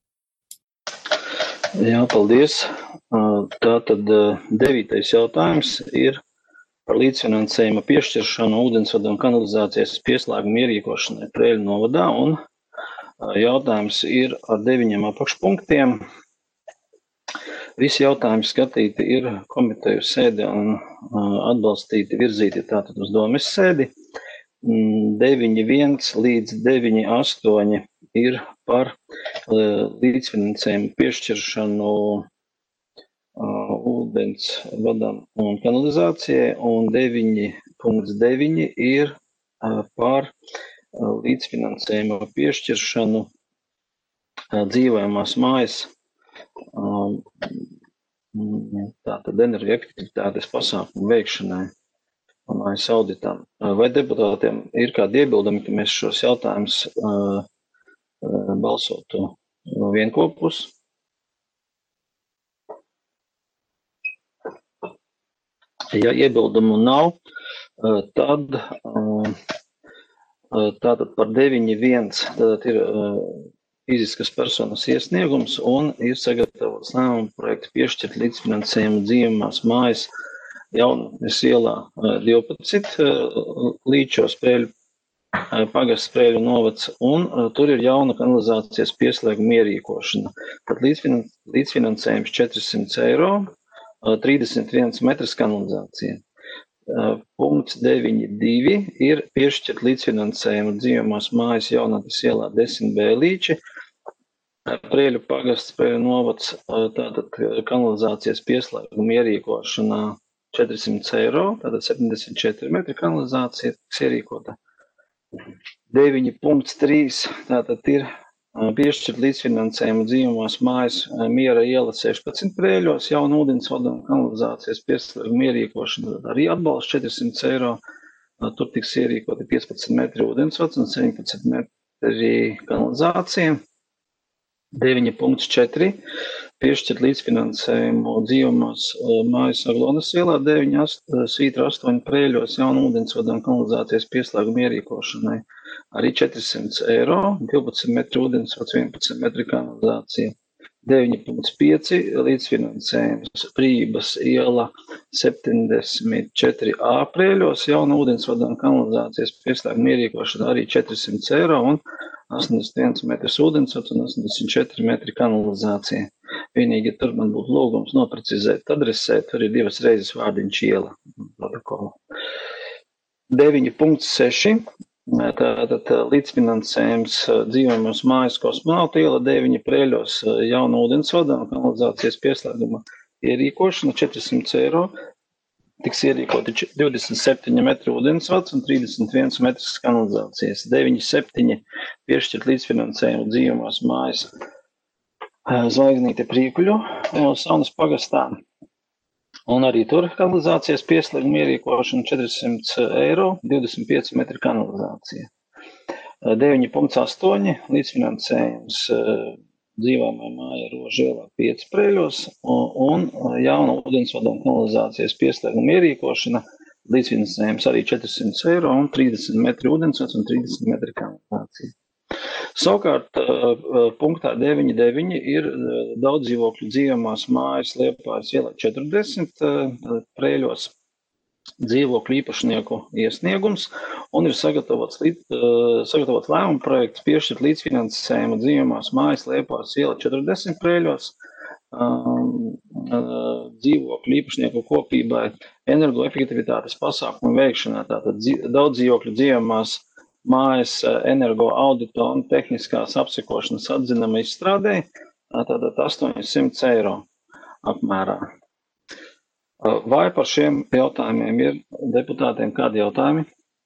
Jā, paldies. Tātad 9. jautājums ir par līdzfinansējuma piešķiršanu ūdensvada un kanalizācijas pieslēgumu ierīkošanai Preiļu novadā, un jautājums ir ar 9 apakšpunktiem. Visi jautājumi skatīti ir komiteju sēdē un atbalstīti, virzīti tātad uz domes sēdi. 9.1 līdz 9.8 ir par līdzfinansējumu piešķiršanu ūdens vadam un kanalizācijai, un 9.9 ir par līdzfinansējumu piešķiršanu dzīvojamās mājas tātad energoefektivitātes pasākumu veikšanai un mājas auditam. Vai deputātiem ir kādi iebildumi, ka mēs šos jautājumus balsotu vienkopus? Ja iebildumu nav, tad tātad par 9.1 tātad ir fiziskas personas iesniegums un ir sagatavots lēmuma projekts piešķirt līdzfinansējumu dzīvojamās mājas Jaunatnes ielā 12 Līčos Preiļu pagasts Preiļu novads, un tur ir jauna kanalizācijas pieslēguma ierīkošana. Tad līdzfinansējums 400 eiro, 31 metrs kanalizācija. Punkts 9.2 ir piešķirt līdzfinansējumu dzīvojamās mājas Jaunatnes ielā 10B Līči, Preiļu pagasts Preiļu novads, tātad kanalizācijas pieslēguma ierīkošanā 400 eiro, tātad 74 metri kanalizācija tiks ierīkota. 9.3 tātad ir piešķirt līdzfinansējumu dzīvojamās mājas Miera iela 16 Preiļos, jauna ūdensvada un kanalizācijas pieslēguma ierīkošana, arī atbalsts 400 eiro, tur tiks ierīkoti 15 metri ūdensvads un 17 metri kanalizācija. 9.4 piešķirt līdzfinansējumu dzīvojamās mājas Aglonas ielā 9.8 Preiļos, jauna ūdensvada un kanalizācijas pieslēguma ierīkošanai, arī 400 eiro, 12 metri ūdensvads, 11 metri kanalizācija. 9.5 līdzfinansējums Prības iela 74A Preiļos, jauna ūdensvada un kanalizācijas pieslēguma ierīkošana, arī 400 eiro un 81 metrs ūdensvads un 84 metri kanalizācija. Vienīgi tur man būtu lūgums noprecizēt adresēt, tur ir 2 reizes vārdiņš iela. 9.6. Tātad līdzfinansējums dzīvojamās mājas Kosmonauta iela 9 Preiļos, jauna ūdensvada un kanalizācijas pieslēguma ierīkošana 400 eiro. Tiks ierīkoti 27 metri ūdensvads un 31 metrs kanalizācijas. 9.7 piešķirt līdzfinansējumu dzīvojamās mājas Zvaigznīte Prīkuļu Saunas pagastā. Un arī tur kanalizācijas pieslēguma ierīkošana 400 eiro, 25 metri kanalizācija. 9.8 līdzfinansējums dzīvojamā māja Rožu ielā 5 Preiļos un jauna ūdensvada un kanalizācijas pieslēguma ierīkošana, līdzfinansējums arī 400 eiro un 30 metri ūdensvads un 30 metri kanalizācija. Savukārt punktā 9.9 ir daudz dzīvokļu dzīvojamās mājas Liepājas ielā 40 Preiļos dzīvokļu īpašnieku iesniegums un ir sagatavots lēmuma projekts piešķirt līdzfinansējumu dzīvojamās mājas Liepājas ielā 40 Preiļos dzīvokļu īpašnieku kopībai energoefektivitātes pasākumu veikšanā. Tātad daudz dzīvokļu dzīvojamās mājas energo audito un tehniskās apsekošanas atzinuma izstrādē, tātad 800 eiro apmērā. Vai par šiem jautājumiem ir deputātiem kādi jautājumi?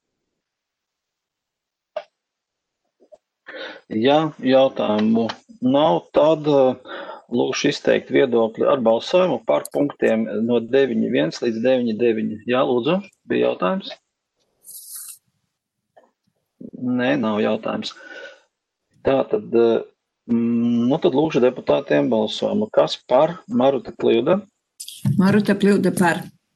Ja jautājumu nav, tad lūkšu izteikt viedokli ar balsojumu par punktiem no 9.1 līdz 9.9. Jā, lūdzu, bija jautājums? Nē, nav jautājums. Tātad, tad lūkšu deputātiem balsojumu. Kas par Maruta Kļūda? Maruta Kļūda par.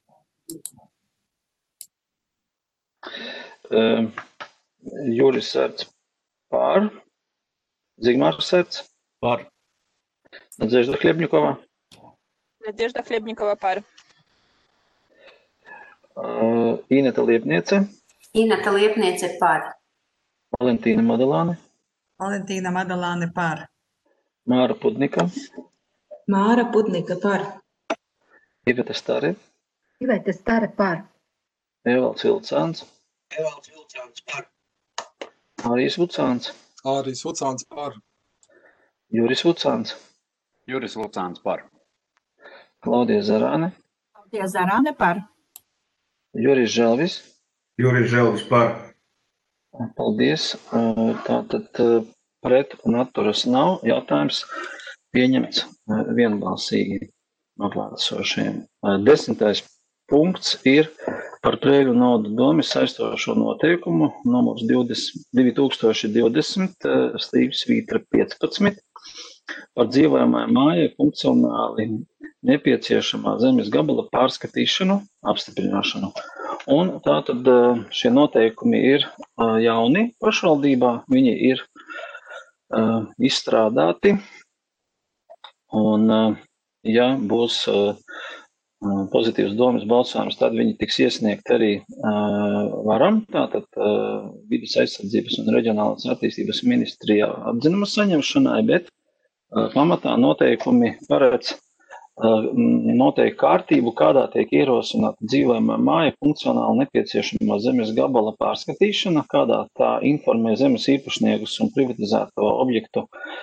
Juris Sērts par. Zigmārs Sērts par. Nadežda Hļebņikova. Nadežda Hļebņikova par. Ineta Liepniece. Ineta Liepniece par. Valentīna Madalāne. Valentīna Madalāne par. Māra Pudnika. Māra Pudnika par. Iveta Stare. Iveta Stare par. Evalds Vilcāns. Evalds Vilcāns par. Ārijs Vucāns. Ārijs Vucāns par. Juris Vucāns. Juris Vucāns par. Klaudija Zarāne. Klaudija Zarāne par. Juris Želvis. Juris Želvis par. Paldies. Tātad pret un atturas nav. Jautājums pieņemts vienbalsīgi no klātesošajiem. 10. punkts ir par Preļu naudu domi saistošo noteikumu numurs 2020 Stīvsvītra 15 par dzīvojamajai mājai funkcionāli nepieciešamā zemes gabala pārskatīšanu, apstiprināšanu. Un tātad šie noteikumi ir jauni pašvaldībā, viņi ir izstrādāti, un ja būs pozitīvs domas balsojums, tad viņi tiks iesniegt arī varam, tātad Vides aizsardzības un reģionālās attīstības ministrijā atzinuma saņemšanai, bet pamatā noteikumi paredz noteikti kārtību, kādā tiek ierosināta dzīvojamā māja funkcionāli nepieciešamā zemes gabala pārskatīšana, kādā tā informē zemes īpašniekus un privatizēto objektu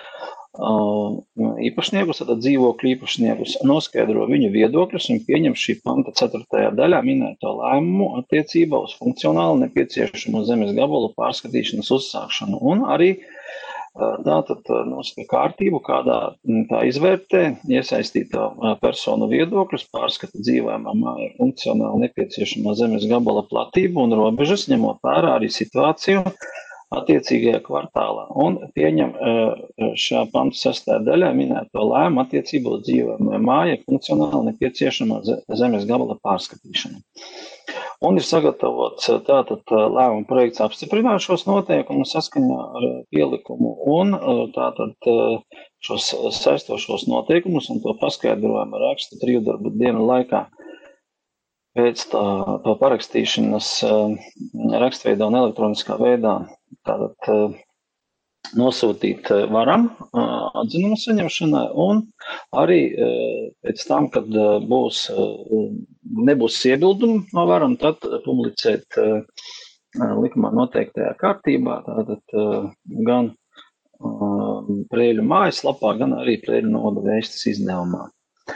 īpašniekus, tātad dzīvokļu īpašniekus, noskaidro viņu viedokļus un pieņem šī panta 4. daļā minēto lēmumu attiecībā uz funkcionāli nepieciešamo zemes gabalu pārskatīšanas uzsākšanu un arī tātad nosaka kārtību, kādā tā izvērtē iesaistītā personu viedokļus, pārskata dzīvojamā māja funkcionāli nepieciešamā zemes gabala platību un robežas, ņemot vērā arī situāciju attiecīgajā kvartālā un pieņem šā panta 6. daļā minēto lēmumu attiecībā uz dzīvojamā māja funkcionāli nepieciešamā zemes gabala pārskatīšanu. Un ir sagatavots tātad lēmuma projekts apstiprināt šos noteikumus saskaņā ar pielikumu un tātad šos saistošos noteikumus un to paskaidrojumu raksta 3 darba dienu laikā. Pēc to parakstīšanas rakstveidā un elektroniskā veidā tātad nosūtīt varam atzinumu saņemšanai un arī pēc tam, kad nebūs iebildumi no varam, tad publicēt likumā noteiktajā kārtībā, tātad gan Preļu mājaslapā, gan arī Preļu novada vēstas izdevumā.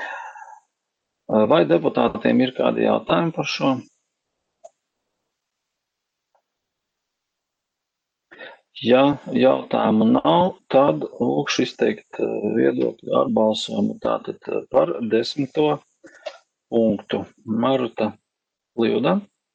Vai deputātiem ir kādi jautājumi par šo? Ja jautājumu nav, tad lūkšu izteikt viedokļu ar balsojumu tātad par 10. punktu. Maruta Kļūda.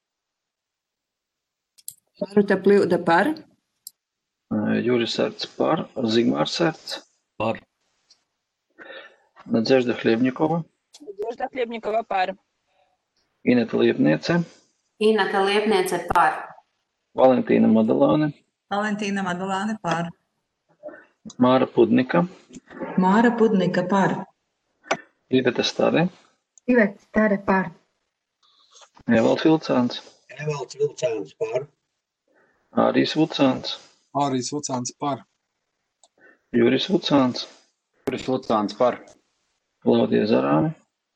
Maruta Kļūda par. Juris Sērts par. Zigmārs Sērts par. Nadežda Hļebņikova. Nadežda Hļebņikova par. Ineta Liepniece. Ineta Liepniece par. Valentīna Madalāne. Valentīna Madalāne par. Māra Pudnika. Māra Pudnika par. Iveta Stare. Iveta Stare par. Evalds Vilcāns. Evalds Vilcāns par. Ārijs Vucāns. Ārijs Vucāns par. Juris Vucāns. Juris Vucāns par. Klaudija Zarāne.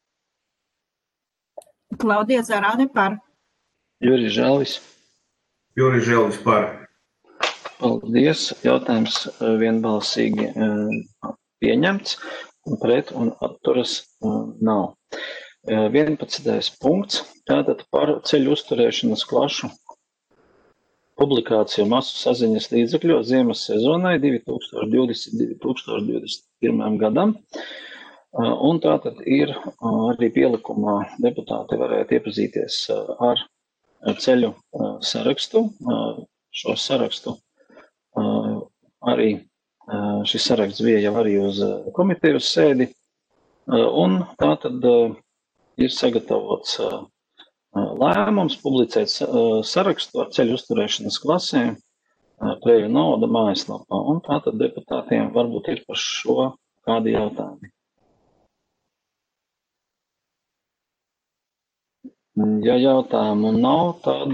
Klaudija Zarāne par. Juris Želvis. Juris Želvis par. Paldies. Jautājums vienbalsīgi pieņemts, pret un atturas nav. 11. punkts. Tātad par ceļu uzturēšanas klašu publikāciju masu saziņas līdzekļos ziemas sezonai 2020-2021 gadam. Un tātad ir arī pielikumā deputāti varētu iepazīties ar ceļu sarakstu. Šo sarakstu arī šis saraksts bija jau arī uz komiteju sēdi, un tā tad ir sagatavots lēmums publicēt sarakstu ar ceļu uzturēšanas klasēm Preļu novada mājaslapā, un tā tad deputātiem varbūt ir par šo kādi jautājumi. Ja jautājumu nav, tad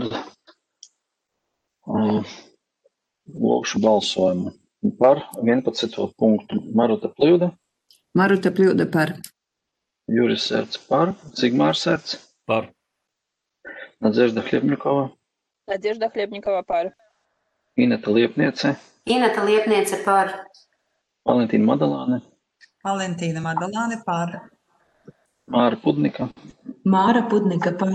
lūkšu balsojumu par 11. punktu. Maruta Pļuda. Maruta Pļuda par. Juris Sērts par. Sigmārs Sērts. Par. Nadežda Hļebņikova. Nadežda Hļebņikova par. Ineta Liepniece. Ineta Liepniece par. Valentīna Madalāne. Valentīna Madalāne par. Māra Pudnika. Māra Pudnika par.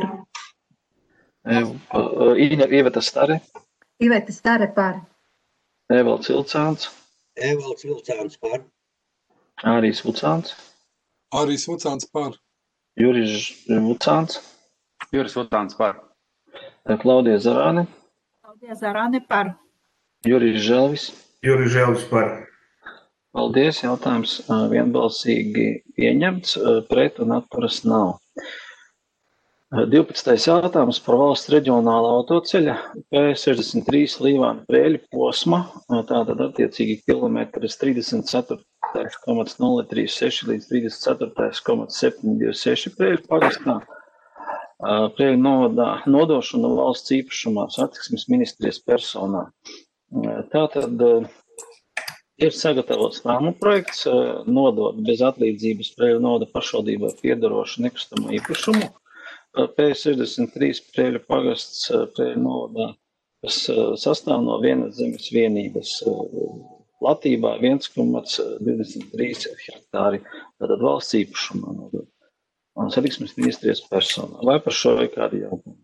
Iveta Stare. Iveta Stare par. Evalds Vilcāns. Evalds Vilcāns par. Ārijs Vucāns. Ārijs Vucāns par. Juris Vucāns. Juris Vucāns par. Klaudija Zarāne. Klaudija Zarāne par. Juris Želvis. Juris Želvis par. Paldies, jautājums vienbalsīgi pieņemts, pret un atturas nav. 12. jautājums par valsts reģionālā autoceļa P63 Līvāna Prēļu posma, tātad attiecīgi kilometrs 34,036 līdz 34,726 Prēļu pagastā. Prēļu novadā nodošana valsts īpašumā satiksmes ministrijas personā. Tātad ir sagatavots lēmuma projekts nodot bez atlīdzības Prēļu novada pašvaldībai piedarošu nekustamo īpašumu. P63 Prēļu pagasts Prēļu novadā, kas sastāv no vienas zemes vienības platībā 1,23 hektāri, tātad valsts īpašumā nodot. Un satiksmes ministrijas personā. Vai par šo vai kādi jautājumi?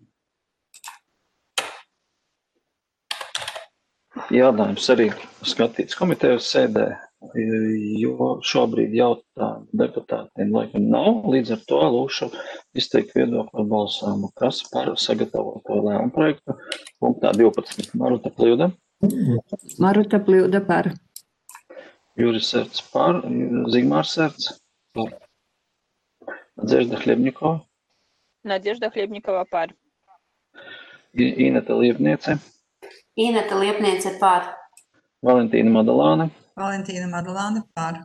Jautājums arī skatīts komitejas sēdē, jo šobrīd jautājumu deputātiem laikam nav, līdz ar to lūkšu izteikt viedokli par balsojumu, kas par sagatavoto lēmumu projektu. Punktā 12. Maruta Pļuda. Maruta Pļuda par. Juris Sērts par. Zigmārs Sērts. Par. Nadežda Hļebņikova. Nadežda Hļebņikova par. Ineta Liepniece. Ineta Liepniece par. Valentīna Madalāne. Valentīna Madalāne par.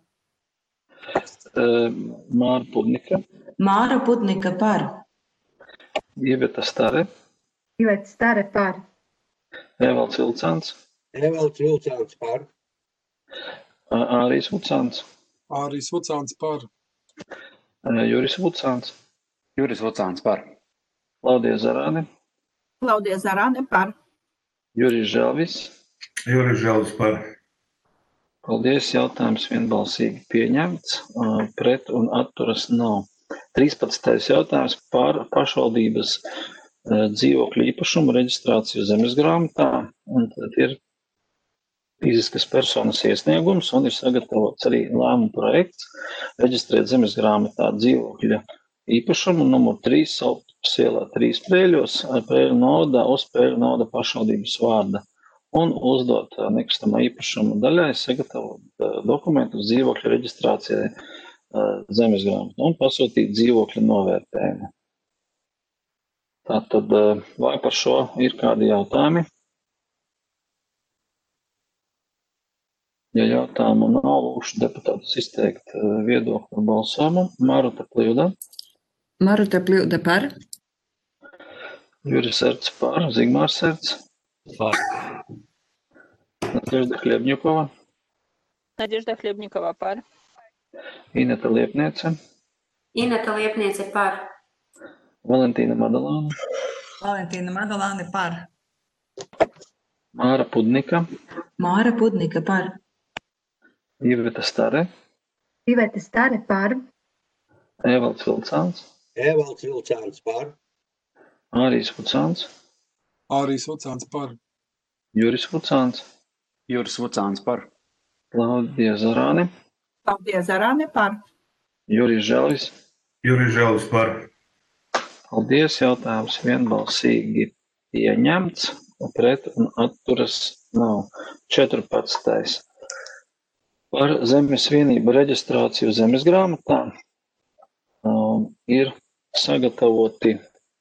Māra Pudnika. Māra Pudnika par. Iveta Stare. Iveta Stare par. Evalds Vilcāns. Evalds Vilcāns par. Ārijs Vucāns. Ārijs Vucāns par. Juris Vucāns. Juris Vucāns par. Klaudija Zarāne. Klaudija Zarāne par. Juris Želvis. Juris Želvis par. Paldies, jautājums vienbalsīgi pieņemts, pret un atturas nav. 13. jautājums par pašvaldības dzīvokļu īpašumu reģistrāciju zemesgrāmatā. Un tad ir fiziskas personas iesniegums un ir sagatavots arī lēmuma projekts reģistrēt zemesgrāmatā dzīvokļa īpašumu numur 3 Salpas ielā 3 Prēļos, Prēļu novadā uz Prēļu novada pašvaldības vārda. Un uzdot nekustamā īpašuma daļai sagatavot dokumentus dzīvokļa reģistrācijai zemesgrāmatā un pasūtīt dzīvokļa novērtējumu. Tātad, vai par šo ir kādi jautājumi? Ja jautājumu nav, lūkšu deputātus izteikt viedokli par balsojumu. Maruta Pļuda. Maruta Pļuda par. Juris Sērts par. Zigmārs Sērts. Par. Nadežda Hļebņikova. Nadežda Hļebņikova par. Ineta Liepniece. Ineta Liepniece par. Valentīna Madalāne. Valentīna Madalāne par. Māra Pudnika. Māra Pudnika par. Iveta Stare. Iveta Stare par. Evalds Vilcāns. Evalds Vilcāns par. Ārijs Vucāns. Ārijs Vucāns par. Juris Vucāns. Juris Vucāns par. Klaudija Zarāne. Klaudija Zarāne par. Juris Želvis. Juris Želvis par. Paldies, jautājums vienbalsīgi pieņemts, pret un atturas nav. 14. Par zemes vienību reģistrāciju zemes grāmatā ir sagatavoti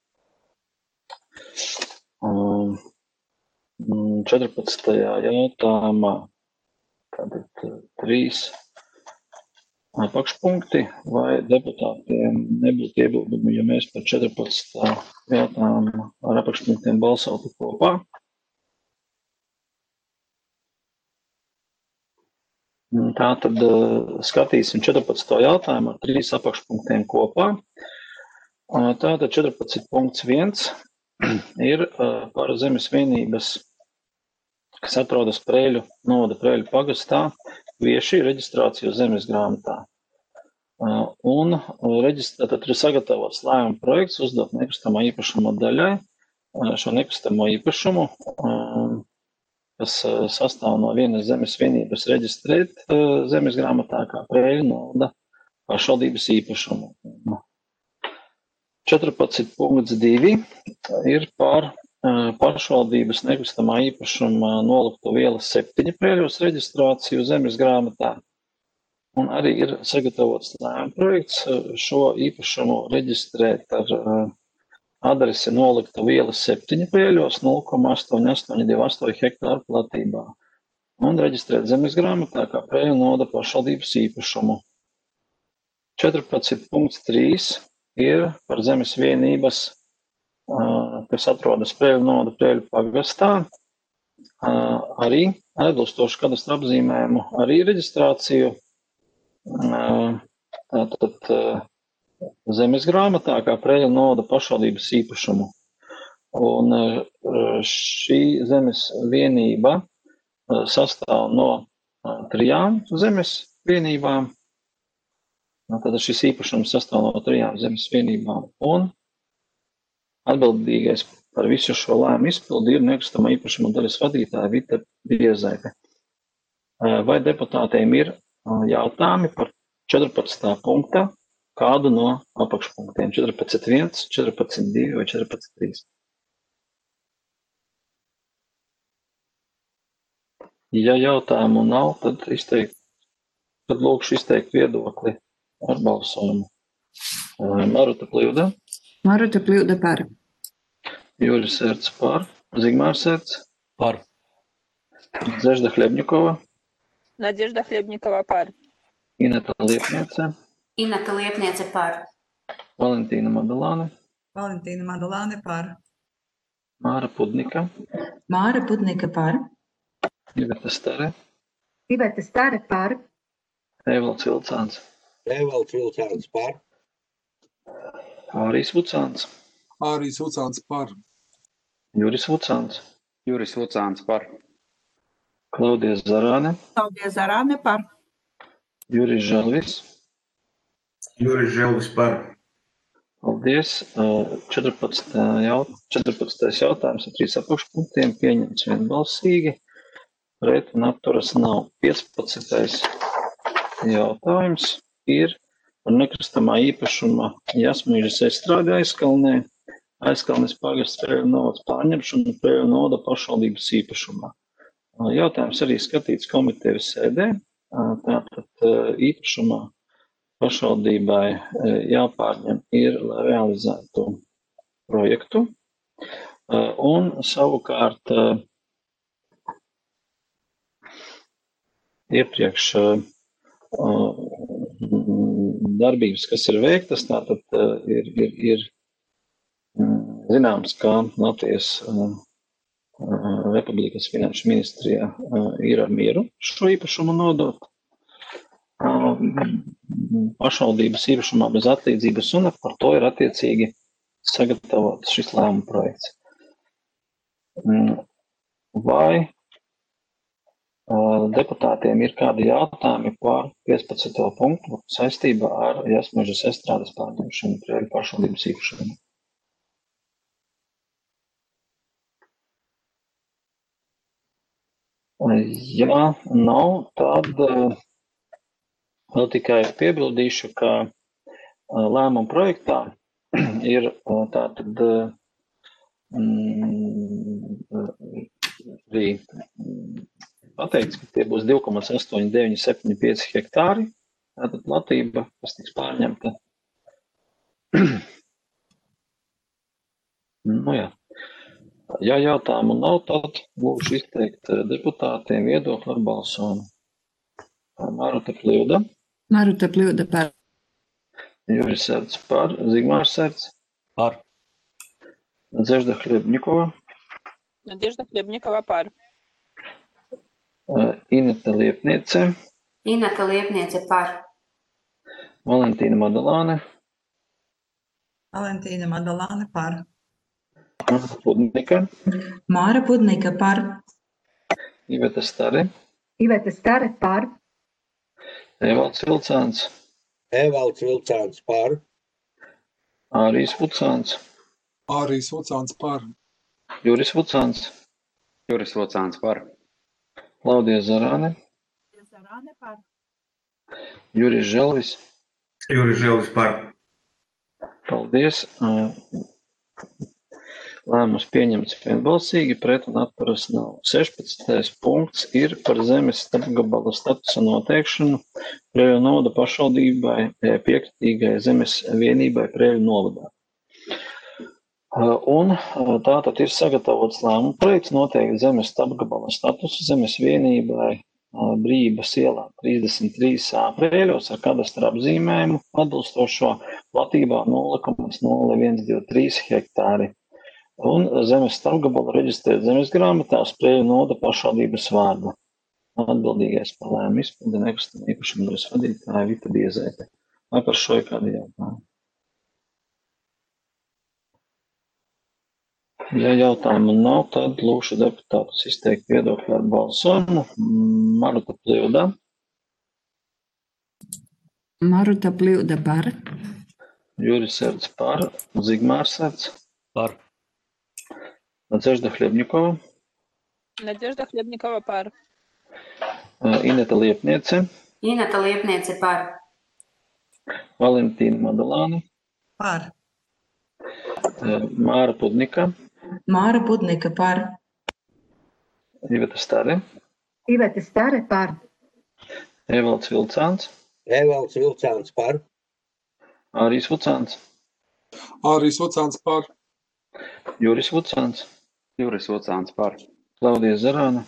14. jautājumā tātad 3 apakšpunkti, vai deputātiem nebūtu iebildumi, ja mēs par 14. jautājumu ar apakšpunktiem balsotu kopā. Tātad skatīsim 14. jautājumu ar 3 apakšpunktiem kopā. Tātad 14.1 ir par zemes vienības, kas atrodas Preļu novada Preļu pagastā, vieši reģistrāciju zemes grāmatā. Un tad ir sagatavots lēmuma projekts uzdot nekustamā īpašuma daļai šo nekustamo īpašumu, kas sastāv no vienas zemes vienības reģistrēt zemes grāmatā kā Preļu novada pašvaldības īpašumu. 14.2 ir par pašvaldības nekustamā īpašuma noliktuvu iela 7 Preļos reģistrāciju zemes grāmatā. Un arī ir sagatavots lēmuma projekts šo īpašumu reģistrēt ar adresi noliktuvu iela 7 Preļos 0,8828 hektāru platībā un reģistrēt zemes grāmatā kā Preļu novada pašvaldības īpašumu. 14.3 ir par zemes vienības, kas atrodas Preļu novada Preļu pagastā, arī atbilstoši kadastra apzīmējumu, arī reģistrāciju tātad zemes grāmatā kā Preļu novada pašvaldības īpašumu. Un šī zemes vienība sastāv no 3 zemes vienībām. Tātad šis īpašums sastāv no 3 zemes vienībām, un atbildīgais par visu šo lēmumu izpildi ir nekustamā īpašuma daļas vadītāja Vita Biezaite. Vai deputātiem ir jautājumi par 14. punkta kādu no apakšpunktiem? 14.1, 14.2 vai 14.3? Ja jautājumu nav, tad lūkšu izteikt viedokli ar balsojumu. Maruta Pļūda. Maruta Pļūda par. Juris Sērts par. Zigmārs Sērts. Par. Nadežda Hļebņikova. Nadežda Hļebņikova par. Ineta Liepniece. Ineta Liepniece par. Valentīna Madalāne. Valentīna Madalāne par. Māra Pudnika. Māra Pudnika par. Iveta Stare. Iveta Stare par. Evalds Vilcāns. Evalds Vilcāns par. Ārijs Vucāns. Ārijs Vucāns par. Juris Vucāns. Juris Vucāns par. Klaudija Zarāne. Klaudija Zarāne par. Juris Želvis. Juris Želvis par. Paldies. 14. jautājums ar 3 apakšpunktiem pieņemts vienbalsīgi. Pret un atturas nav. 15. jautājums ir par nekustamā īpašuma Jasmīžas Estrāde aizkalnē, aizkalnes pagasts Preļu novads pārņemšanu Preļu novada pašvaldības īpašumā. Jautājums arī skatīts komitejas sēdē. Tātad īpašumā pašvaldībai jāpārņem ir, lai realizētu projektu. Un savukārt iepriekš darbības, kas ir veiktas, tātad ir zināms, ka Latvijas Republikas finanšu ministrijā ir ar mieru šo īpašumu nodot pašvaldības īpašumā bez atlīdzības, un par to ir attiecīgi sagatavots šis lēmuma projekts. Vai deputātiem ir kādi jautājumi par 15. punktu saistībā ar Jasmīžas Estrādes pārņemšanu Preļu pašvaldības īpašumā? Ja nav, tad vēl tikai piebildīšu, ka lēmuma projektā ir tātad arī pateikts, ka tie būs 2,8975 hektāri. Tātad platība, kas tiks pārņemta. Nu jā. Ja jautājumu nav, tad lūkšu izteikt deputātiem viedokli ar balsojumu. Maruta Pļuda. Maruta Pļuda par. Juris Serds par. Zigmārs Serds. Par. Nadežda Hļebņikova. Надежда Хлебникова par. Ineta Liepniece. Ineta Liepniece par. Valentīna Madalāne. Valentīna Madalāne par. Māra Pudnika. Māra Pudnika par. Iveta Stare. Iveta Stare par. Evalds Vilcāns. Evalds Vilcāns par. Ārijs Vucāns. Ārijs Vucāns par. Juris Vucāns. Juris Vucāns par. Klaudija Zarāne. Zarāne par. Juris Želvis. Juris Želvis par. Paldies. Lēmums pieņemts vienbalsīgi, pret un atturas nav. 16. punkts ir par zemes starpgabala statusa noteikšanu Preļu novada pašvaldībai piekritīgai zemes vienībai Preļu novadā. Un tātad ir sagatavots lēmuma projekts noteikti zemes starpgabala statusu zemes vienībai Brības ielā 33A Preļos ar kadastra apzīmējumu atbilstošo platībā 0,0123 hektāri. Un zemes starpgabalu reģistrēt zemes grāmatā uz Preļu novada pašvaldības vārdu. Atbildīgais par lēmumu izpildi nekustamā īpašuma birojas vadītāja Vita Biezēte. Vai par šo ir kādi jautājumi? Ja jautājumu nav, tad lūkšu deputātus izteikt viedokļu ar balsojumu. Maruta Pļuda. Maruta Pļuda par. Juris Serds par. Zigmārs Serds. Par. Nadežda Hļebņikova. Надежда Хлебникова par. Ineta Liepniece. Ineta Liepniece par. Valentīna Madalāne. Par. Māra Pudnika. Māra Pudnika par. Iveta Stare. Iveta Stare par. Evalds Vilcāns. Evalds Vilcāns par. Ārijs Vucāns. Ārijs Vucāns par. Juris Vucāns. Juris Vucāns par. Klaudija Zarāne.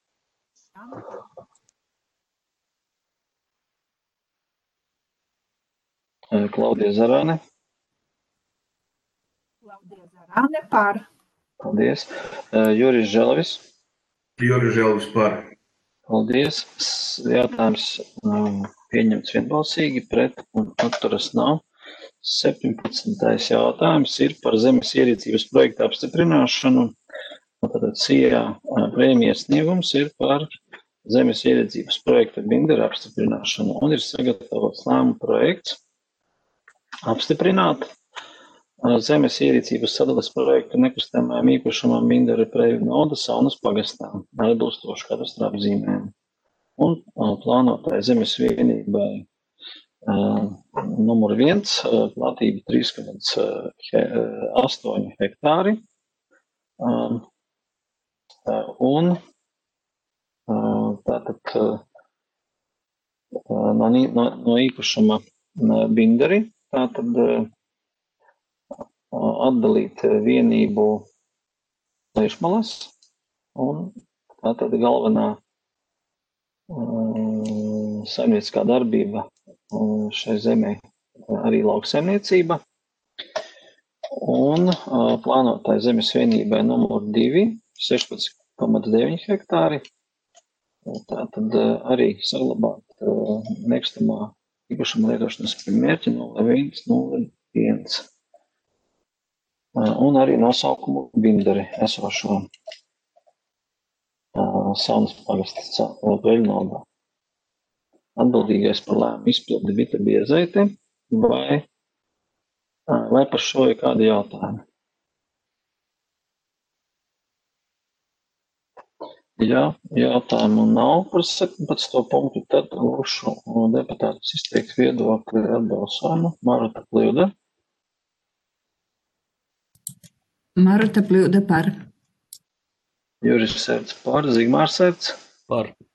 Klaudija Zarāne. Klaudija Zarāne par. Paldies. Juris Želvis. Juris Želvis par. Paldies. Jautājums pieņemts vienbalsīgi, pret un atturas nav. 17. jautājums ir par zemes ierīcības projekta apstiprināšanu. Tātad CIA prēmijas sniegums ir par zemes ierīcības projekta bindera apstiprināšanu un ir sagatavots lēmuma projekts apstiprināt zemes ierīcības sadales projektu nekustamajam īpašumam bindera Preļu novada Saunas pagastā atbilstoši kadastra apzīmējumu. Un plānotai zemes vienībai numur 1, platība 3,8 hektāri. Un tātad no īpašuma binderi, tātad atdalīt vienību Leišmalas, un tātad galvenā saimnieciskā darbība šai zemē arī lauksaimniecība. Un plānotai zemes vienībai numur 2, 16,9 hektāri. Tātad arī saglabāt nekustamā īpašuma lietošanas mērķi 0101. Un arī nosaukumu binderi esošo Saunas pagasta Preļu novadā. Atbildīgais par lēmumu izpildi Vita Biezēte, vai par šo ir kādi jautājumi? Ja jautājumu nav par 17. punktu, tad lūkšu deputātus izteikt viedokli ar balsojumu. Maruta Pļuda. Maruta Pļuda par. Juris Serds par. Zigmārs Serds. Par.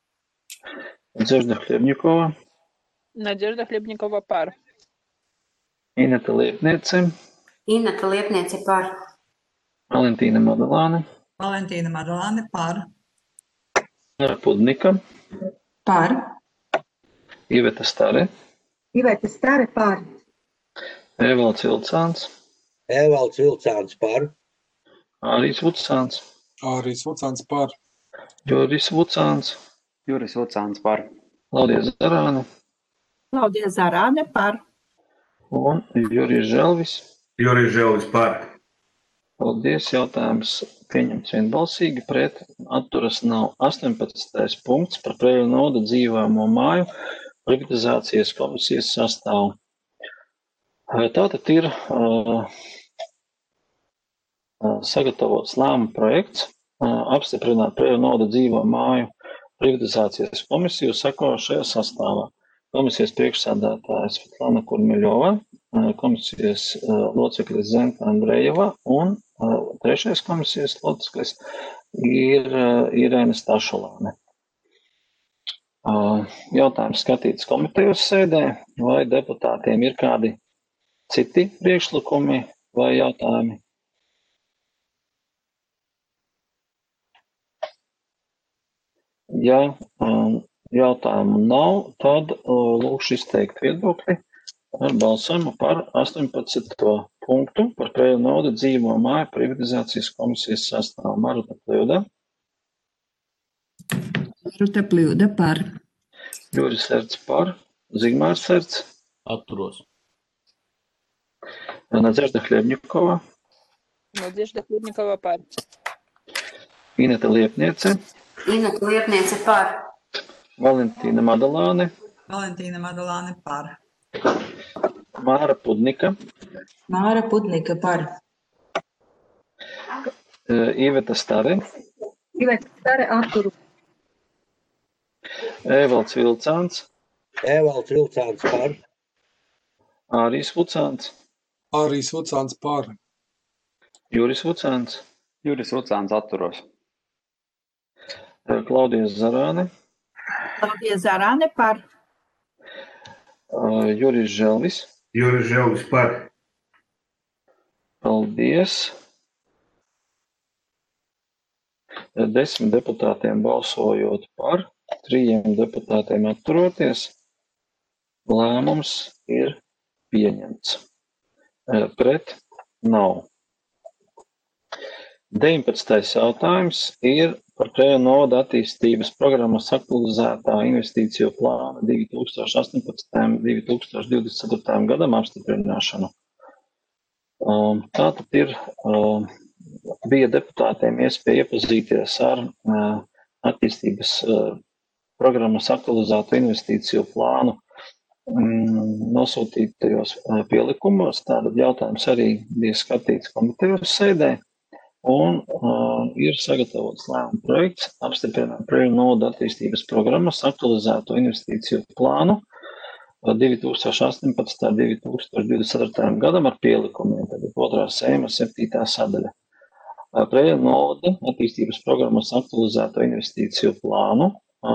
Надежда Хлебникова, Надежда Хлебникова par. Ineta Liepniece, Ineta Liepniece par. Valentīna Madalāne, Valentīna Madalāne par. Māra Pudnika, Par. Iveta Stare, Iveta Stare par. Evalds Vilcāns, Evalds Vilcāns par. Ārijs Vucāns, Ārijs Vucāns par. Juris Vucāns, Juris Vucāns par. Klaudija Zarāne Klaudija Zarāne par. un Jurijs Želvis. Jurijs Želvis par. Paldies, jautājums pieņemts vienbalsīgi, pret atturas nav. 18. punkts par Preļu noda dzīvojamo māju privatizācijas komisijas sastāvu. Tātad ir sagatavots lēmuma projekts apstiprināt Preļu noda dzīvo māju privatizācijas komisiju sekojošajā sastāvā. Komisijas priekšsēdētāja Svetlana Kurmiļova, komisijas loceklis Zenta Andrejeva un trešais komisijas loceklis ir Irēna Stašulāne. Jautājums skatīts komitejas sēdē, vai deputātiem ir kādi citi priekšlikumi vai jautājumi? Ja jautājumu nav, tad lūkšu izteikt viedokli ar balsojumu par 18. punktu par Preļu noda dzīvo māju privatizācijas komisijas sastāvu. Maruta Pļuda, Maruta Pļuda par. Juris Serts par, Zigmārs Serts, Atturos. Nadzežda Hļebņikova, Надежда Хлебникова par. Ineta Liepniece, Ineta Liepniece par. Valentīna Madalāne, Valentīna Madalāne par. Māra Pudnika, Māra Pudnika par. Iveta Stare, Iveta Stare atturu. Evalds Vilcāns, Evalds Vilcāns par. Ārijs Vucāns, Ārijs Vucāns par. Juris Vucāns, Juris Vucāns atturos. Klaudija Zarāne, Klaudija Zarāne par. Juris Želvis. Juris Želvis par. Paldies. 10 deputātiem balsojot par, 3 deputātiem atturoties, lēmums ir pieņemts. Pret nav. 19. jautājums ir par Preļu noda attīstības programmas aktualizētā investīciju plāna 2018–2024 gadam apstiprināšanu. Tātad bija deputātiem iespēja iepazīties ar attīstības programmas aktualizēto investīciju plānu nosūtītajos pielikumos. Tātad jautājums arī bija skatīts komitejas sēdē. Un ir sagatavots lēmuma projekts apstiprināt Preļu noda attīstības programmas aktualizēto investīciju plānu 2018–2024 gadam ar pielikumiem, tad 2. sēma 7. sadaļa. Preļu noda attīstības programmas aktualizēto investīciju plānu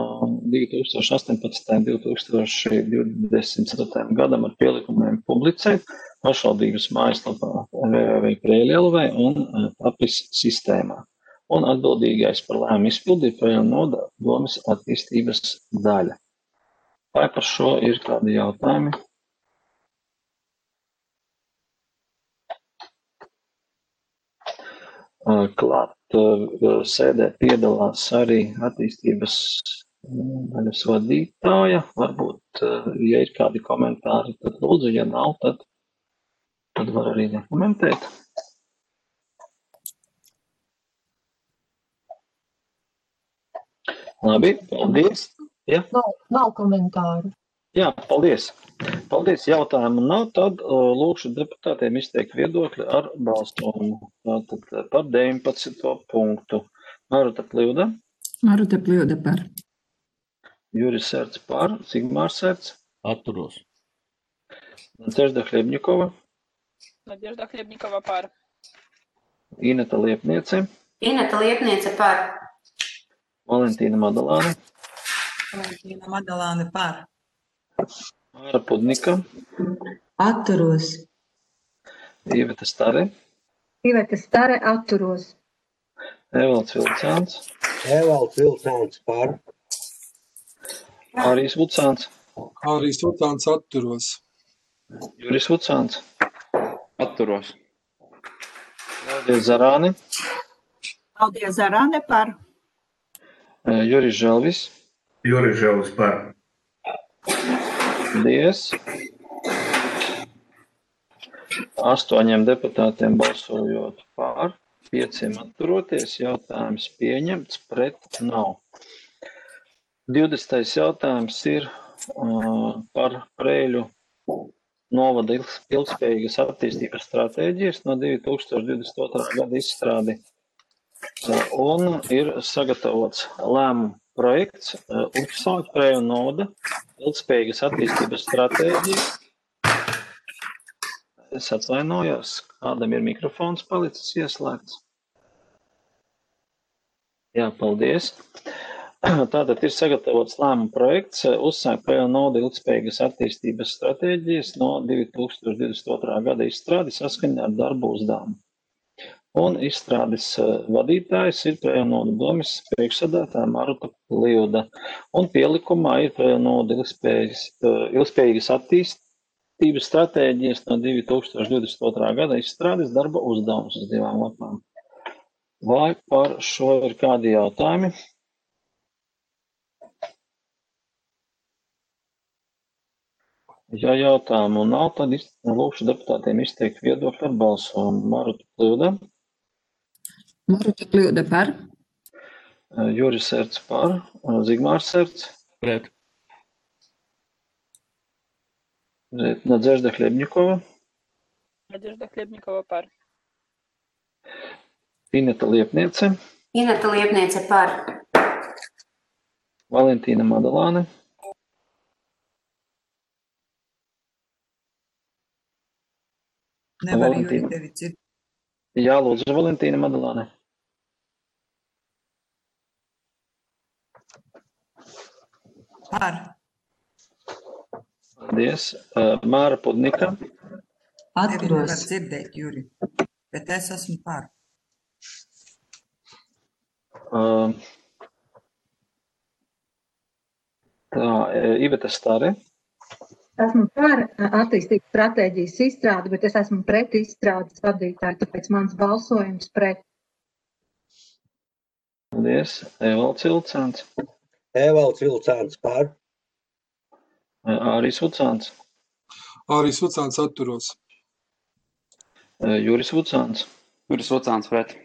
2018–2024 gadam ar pielikumiem publicēt pašvaldības mājaslapā www.preļu.lv un papis sistēmā. Un atbildīgais par lēmumu izpildi ir Preļu noda domes attīstības daļa. Vai par šo ir kādi jautājumi? Klāt sēdē piedalās arī attīstības daļas vadītāja. Varbūt, ja ir kādi komentāri, tad lūdzu, ja nav, tad var arī nekomentēt. Labi, paldies. Ja? Nav komentāru. Jā, paldies. Paldies, jautājumu nav, tad lūkšu deputātiem izteikt viedokļi ar balsojumu. Tātad par 19. punktu. Maruta Pļuda. Maruta Pļuda par. Juris Serts par, Zigmārs Serts. Atturos. Nadzežda Hļebņikova. Надежда Хлебникова par. Ineta Liepniece. Ineta Liepniece par. Valentīna Madalāne. Valentīna Madalāne par. Māra Pudnika, Atturos. Iveta Stare, Iveta Stare atturos. Evalds Vilcāns, Evalds Vilcāns par. Ārijs Vucāns, Ārijs Vucāns atturos. Juris Vucāns, Atturos. Klaudija Zarāne, Klaudija Zarāne par. Juris Želvis, Juris Želvis par. Paldies. 8 deputātiem balsojot par, 5 atturoties, jautājums pieņemts, pret nav. 20. jautājums ir par Preļu novada ilgspējīgas attīstības stratēģijas no 2022. gada izstrādi. Un ir sagatavots lēmumu projekts uzsākt Preļu novada ilgspējīgas attīstības stratēģijas. Es atvainojos, kādam ir mikrofons palicis ieslēgts. Jā, paldies. Tātad ir sagatavots lēmuma projekts uzsākt Preļu novada ilgspējīgas attīstības stratēģijas no 2022. gada izstrādi saskaņā ar darbu uzdevumu. Un izstrādes vadītājs ir Preļu novada domes priekšsēdētāja Maruta Pliuda. Un pielikumā ir Preļu novada ilgspējīgas attīstības stratēģijas no 2022. gada izstrādes darba uzdevums uz 2 lapām. Vai par šo ir kādi jautājumi? Ja jautājumu nav, tad lūkšu deputātiem izteikt viedokli ar balsojumu. Maruta Pliuda, Maruta Pliuda par. Juris Serts par, Zigmārs Serts, Pret. Надежда Хлебникова, Надежда Хлебникова par. Ineta Liepniece, Ineta Liepniece par. Valentīna Madalāne, Nevar Valentīna. Juri tevi dzird. Jā, lūdzu, Valentīna Madalāne. Par. Paldies. Māra Pudnika, Tevi nevar Atturos. dzirdēt, Juri. Bet es esmu par. tā, Iveta Stare, Esmu par attīstības stratēģijas izstrādi, bet es esmu pret izstrādes vadītāju, tāpēc mans balsojums pret. paldies. Evalds Vilcāns, Evalds Vilcāns par. Ārijs Vucāns, Ārijs Vucāns atturos. Juris Vucāns, Juris Vucāns pret.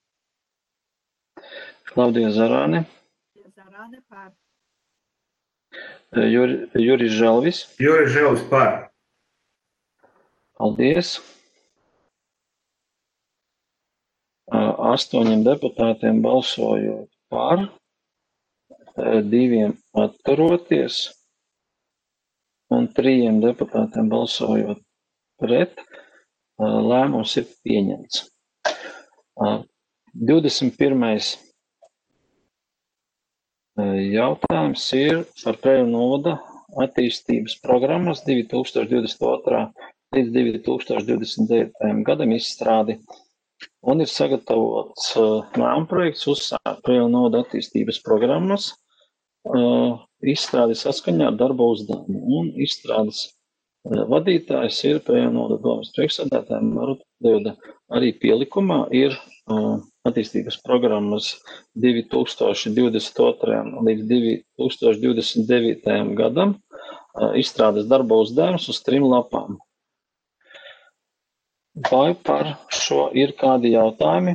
Klaudija Zarāne, Zarāne par. Juris Želvis, Juris Želvis par. paldies. 8 deputātiem balsojot par, 2 atturoties un 3 deputātiem balsojot pret, lēmums ir pieņemts. 21. jautājums ir par Preļu novada attīstības programmas 2022. līdz 2029. gadam izstrādi. Un ir sagatavots lēmuma projekts uzsākt Preļu novada attīstības programmas izstrādi saskaņā ar darba uzdevumu. Un izstrādes vadītājs ir Preļu novada domes priekšsēdētāja Maruta Pliuda. Arī pielikumā ir attīstības programmas 2022. līdz 2029. gadam izstrādes darba uzdevums uz 3 lapām. Vai par šo ir kādi jautājumi?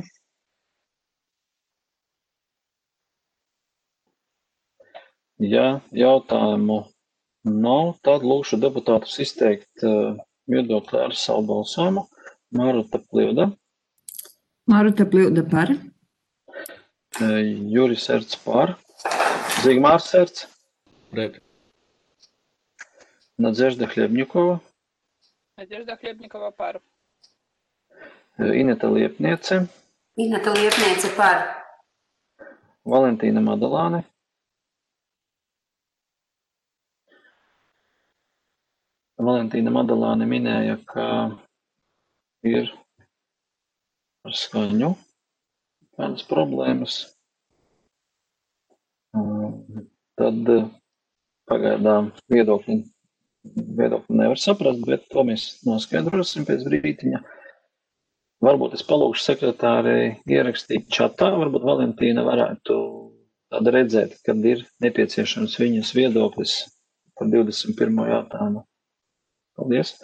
Ja jautājumu nav, tad lūkšu deputātus izteikt viedokli ar savu balsojumu. Maruta Pliuda, Maruta Pliuda par. Juris Serts par, Zigmārs Serts, Pret. Надежда Хлебникова, Надежда Хлебникова par. Ineta Liepniece, Ineta Liepniece par. Valentīna Madalāne, Valentīna Madalāne minēja, ka ir ar skaņu kādas problēmas. Tad pagaidām viedokļi nevar saprast, bet to mēs noskaidrosim pēc brītiņa. Varbūt es palūkšu sekretārei ierakstīt čatā, varbūt Valentīna varētu tāda redzēt, kad ir nepieciešams viņas viedoklis par 21. jautājumu. Paldies.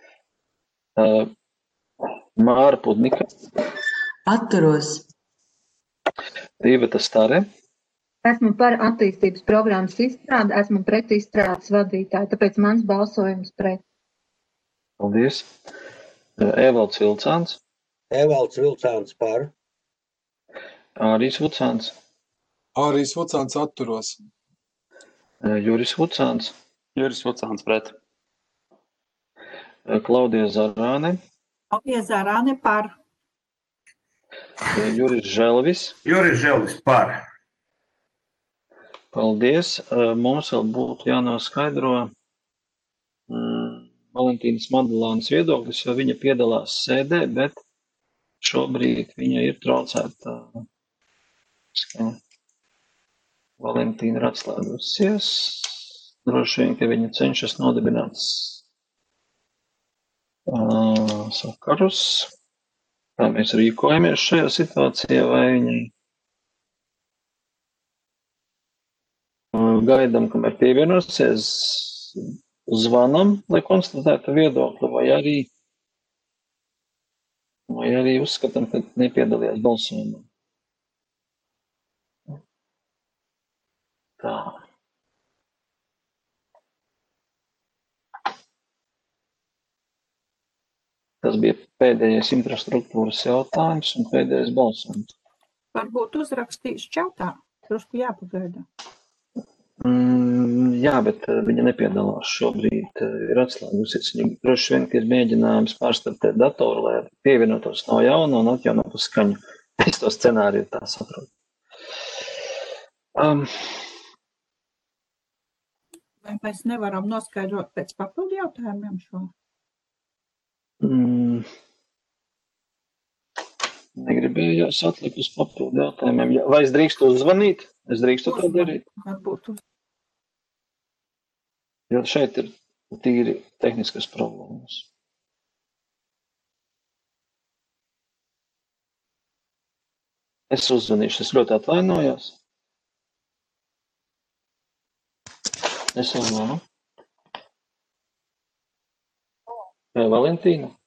Māra Pudnika. Atturos. Iveta Stare. Esmu par attīstības programmas izstrādi, esmu pret izstrādes vadītāju, tāpēc mans balsojums pret. Paldies. Evalds Vilcāns. Evalds Vilcāns par. Ārijs Vucāns. Ārijs Vucāns atturos. Juris Vucāns. Juris Vucāns pret. Klaudija Zarāne. Klaudija Zarāne par. Juris Želvis. Juris Želvis par. Paldies. Mums vēl būtu jānoskaidro Valentīnas Madalānas viedoklis, jo viņa piedalās sēdē, bet šobrīd viņa ir traucēta. Valentīna ir atslēgusies. Droši vien, ka viņa cenšas nodibināt sakarus. Kā mēs rīkojamies šajā situācijā, vai viņai gaidām, kamēr pievienosies, zvanam, lai konstatētu viedokli, vai arī uzskatām, ka nepiedalījās balsojumā. Tā. Tas bija pēdējais infrastruktūras jautājums un pēdējais balsojums. Varbūt uzrakstīs čatā, drusku jāpagaida. Jā, bet viņa nepiedalās šobrīd, ir atslēgusies. Viņa droši vien, ka ir mēģinājums pārstartēt datoru, lai pievienotos no jauna un atjaunotu skaņu. Es to scenāriju tā saprotu. Vai mēs nevaram noskaidrot pēc papildu jautājumiem šo? Negribējās atlikt uz papildu jautājumiem. Vai es drīkstu uzzvanīt? Es drīkstu to darīt? Varbūt. Jo šeit ir tīri tehniskas problēmas. Es uzzvanīšu, es ļoti atvainojos. Es uzzvanu. Valentīna?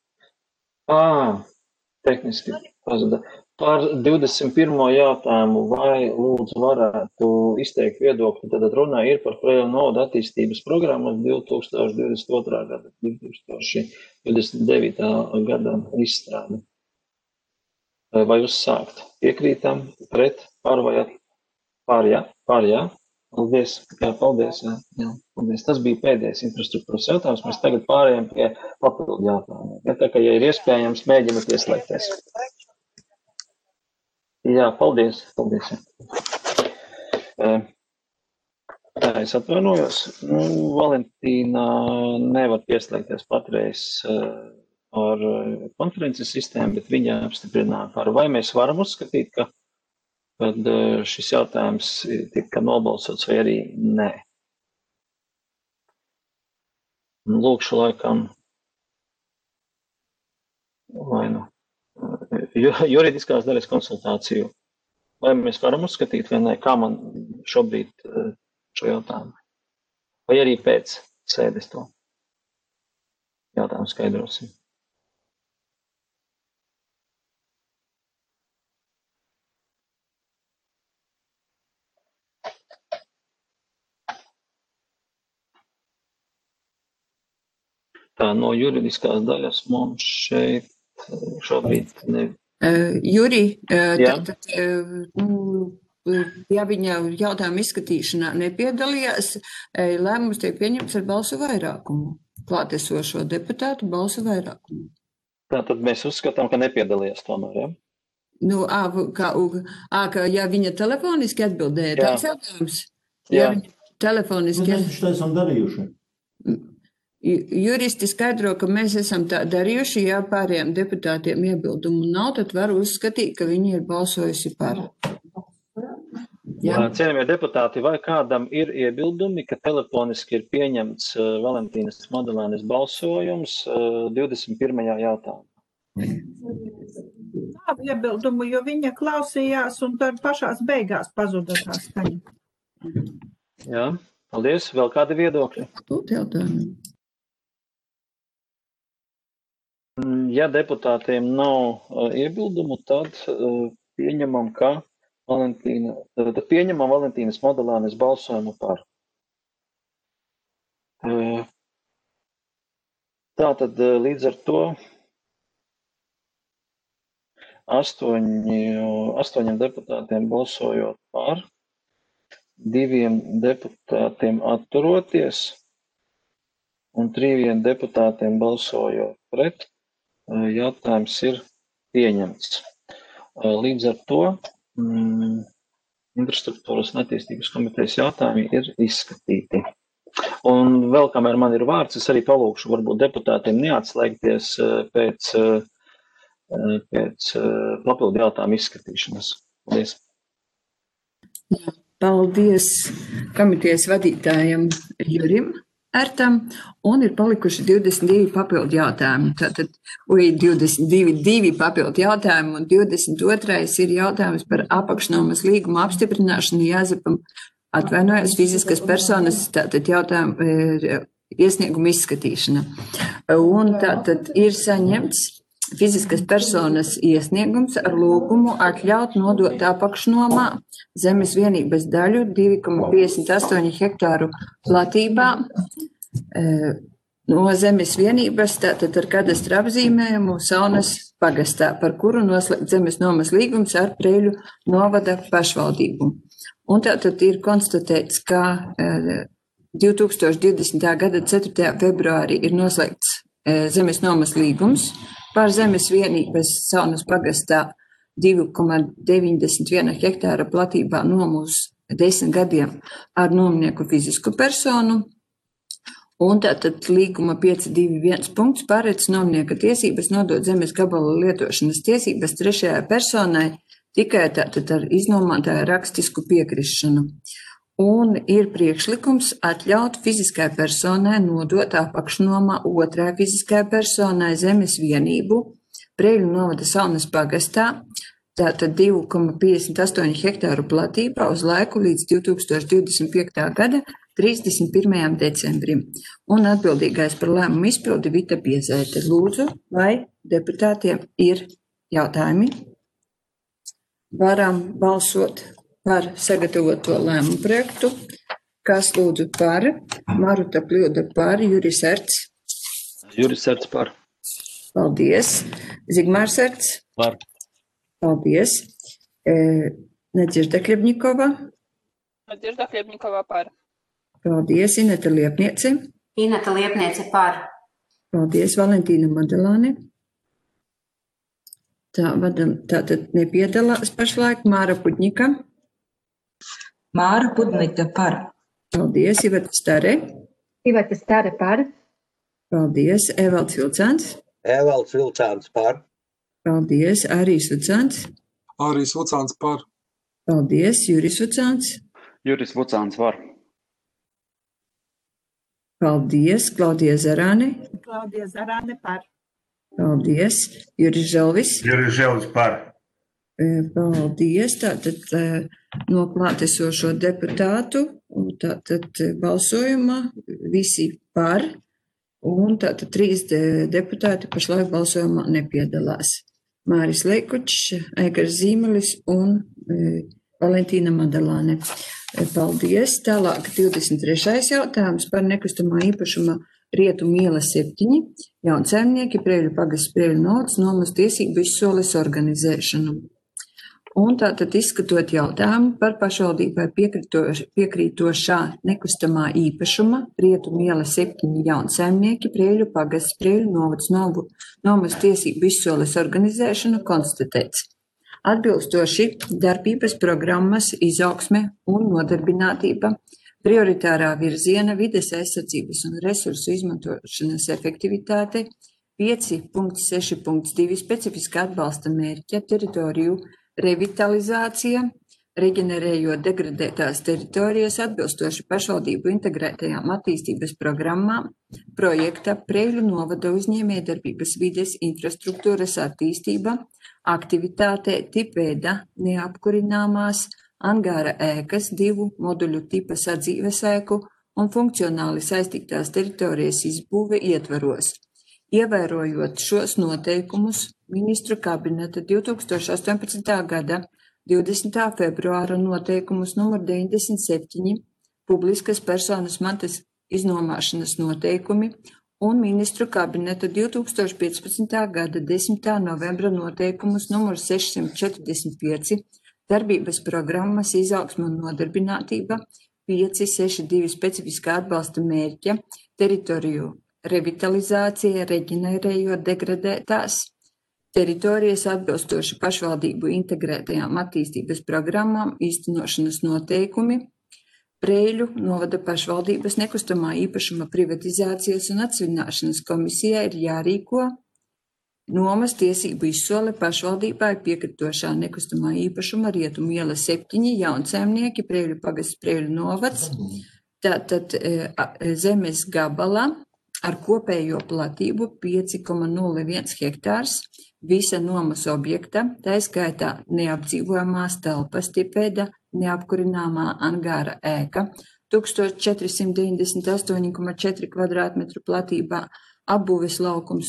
Tehniski pazuda. Par 21. jautājumu, vai lūdzu varētu izteikt viedokli, tad runā ir par Nodu attīstības programmu 2022. gada, 2029. gada izstrādi. Vai uzsākt? Piekrītam, pret, par vai par, jā? Par, jā? Paldies. Jā, paldies. Jā, paldies. Tas bija pēdējais infrastruktūras jautājums. Mēs tagad pārējām pie papildu jautājumiem. Ja tā kā, ja ir iespējams, mēģināt ieslēgties. Jā, paldies. Paldies. Tā, es atvainojos. Valentīna nevar pieslēgties patreiz ar konferences sistēmu, bet viņa apstiprināja par, vai mēs varam uzskatīt, ka šis jautājums tika nobalsots vai arī nē. Lūkšu laikam vai nu juridiskās daļas konsultāciju. Vai mēs varam uzskatīt vai nē, kā man šobrīd šo jautājumu? Vai arī pēc sēdes to jautājumu skaidrosim? Tā no juridiskās daļas mums šeit šobrīd ne. Juri, ja viņa jautājuma izskatīšanā nepiedalījās, lēmums tiek pieņemts ar balsu vairākumu. Klātesošo deputātu balsu vairākumu. Tātad mēs uzskatām, ka nepiedalījās tomēr, ja? Ka ja viņa telefoniski atbildēja, tāds jautājums. Jā. Ja viņa telefoniski... Mēs taču esam darījuši. Juristi skaidro, ka mēs esam tā darījuši, ja pārējiem deputātiem iebildumu nav, tad var uzskatīt, ka viņi ir balsojusi par. Cienījamie deputāti, vai kādam ir iebildumi, ka telefoniski ir pieņemts Valentīnas Madalānes balsojums 21. jautājumā? Nav iebildumu, jo viņa klausījās un tad pašās beigās pazuda tā skaņa. Jā, paldies. Vēl kādi viedokļi? Ja deputātiem nav iebildumu, tad pieņemam, ka pieņemam Valentīnas Madalānes balsojumu par. Tātad līdz ar to 8 deputātiem balsojot par, 2 deputātiem atturoties un 3 deputātiem balsojot pret, jautājums ir pieņemts. Līdz ar to infrastruktūras un attīstības komitejas jautājumi ir izskatīti. Un vēl, kamēr man ir vārds, es arī palūkšu varbūt deputātiem neatslēgties pēc papildu jautājumu izskatīšanas. Paldies. Paldies komitejas vadītājam Jurim Ertam, un ir palikuši 22 papildu jautājumi. Tātad 22 papildu jautājumi, un 22. ir jautājums par apakšnomas līguma apstiprināšanu Jāzepam atvainojas fiziskas personas, tātad jautājumu iesniegumu izskatīšana. Un tātad ir saņemts fiziskas personas iesniegums ar lūgumu atļaut nodot apakšnomā zemes vienības daļu 2,58 hektāru platībā no zemes vienības, tātad ar kadastra apzīmējumu Saunas pagastā, par kuru noslēgt zemes nomas līgums ar Preļu novada pašvaldību. Un tātad ir konstatēts, ka 2020. gada 4. februārī ir noslēgts zemes nomas līgums par zemes vienības Saunas pagastā 2,91 hektāra platībā nomu uz 10 gadiem ar nomnieku fizisku personu. Un tātad līguma 5.2.1 punkts paredz nomnieka tiesības nodot zemes gabala lietošanas tiesības trešajai personai tikai tātad ar iznomātāju rakstisku piekrišanu. Un ir priekšlikums atļaut fiziskai personai nodot apakšnomā otrai fiziskai personai zemes vienību Preļu novada Saunas pagastā, tātad 2,58 hektāru platībā uz laiku līdz 2025. gada 31. decembrim. Un atbildīgais par lēmumu izpildi Vita Biezēte. Lūdzu, vai deputātiem ir jautājumi? Varam balsot par sagatavoto lēmumu projektu. Kas lūdzu par? Maruta Pļuda par, Juris Erts. Juris Erts par. Paldies. Zigmārs Erts. Par. Paldies. Nadežda Hļebņikova. Nadežda Hļebņikova par. Paldies. Ineta Liepniece. Ineta Liepniece par. Paldies. Valentīna Madalāne. Tātad nepiedalās pašlaik. Māra Pudņika. Māra Pudņika par. Paldies. Iveta Stare. Iveta Stare par. Paldies. Evalds Vilcāns. Evalds Vilcāns par. Paldies. Arīs Vucāns. Arīs Vucāns par. Paldies. Juris Vucāns. Juris Vucāns var. Paldies. Klaudija Zarāne. Klaudija Zarāne par. Paldies. Juris Želvis. Juris Želvis par. Paldies. Tātad no klātesošo deputātu, tātad balsojumā visi par, un tātad 3 deputāti pašlaik balsojumā nepiedalās. Māris Leikučs, Aigars Zīmelis un Valentīna Madalāne. Paldies. Tālāk 23. jautājums par nekustamā īpašuma Rietumu iela 7. Jaunsaimnieki Preļu pagasts Preļu novads nomas tiesību izsoles organizēšanu. Un tātad izskatot jautājumu par pašvaldībai piekrītošā nekustamā īpašuma Rietumu iela 7 jaunsaimnieki Preļu pagasts Preļu novads nomas tiesību izsoles organizēšanu konstatēts. Atbilstoši darbības programmas izaugsme un nodarbinātība prioritārā virziena, vides aizsardzības un resursu izmantošanas efektivitāte, 5.6.2 specifiska atbalsta mērķa, teritoriju revitalizācija, reģenerējot degradētās teritorijas atbilstoši pašvaldību integrētajām attīstības programmām, projekta Preiļu novada uzņēmējdarbības vides infrastruktūras attīstība, aktivitāte tipveida neapkurināmās angāra ēkas 2 moduļu tipa sadzīves ēku un funkcionāli saistītās teritorijas izbūve ietvaros. Ievērojot šos noteikumus, ministru kabineta 2018. gada 20. februāra noteikumus numur 97, publiskas personas mantas iznomāšanas noteikumi un ministru kabineta 2015. gada 10. novembra noteikumus numur 645, darbības programmas izaugsme un nodarbinātība, 5.6.2 specifiskā atbalsta mērķa, teritoriju revitalizācija, reģenerējot degradētās teritorijas atbilstoši pašvaldību integrētajām attīstības programmām, īstenošanas noteikumi, Preiļu novada pašvaldības nekustamā īpašuma privatizācijas un atsvināšanas komisijai ir jārīko nomas tiesību izsole pašvaldībai piekritošā nekustamā īpašuma Rietumu iela 7 Jaunsaimnieki, Preiļu pagasts, Preiļu novads, tātad zemes gabalā ar kopējo platību 5,01 hektārs, visa nomas objekta, tā skaitā neapdzīvojamās telpas tipveida neapkurināmā angāra ēka, 1498,4 kvadrātmetru platībā, apbūves laukums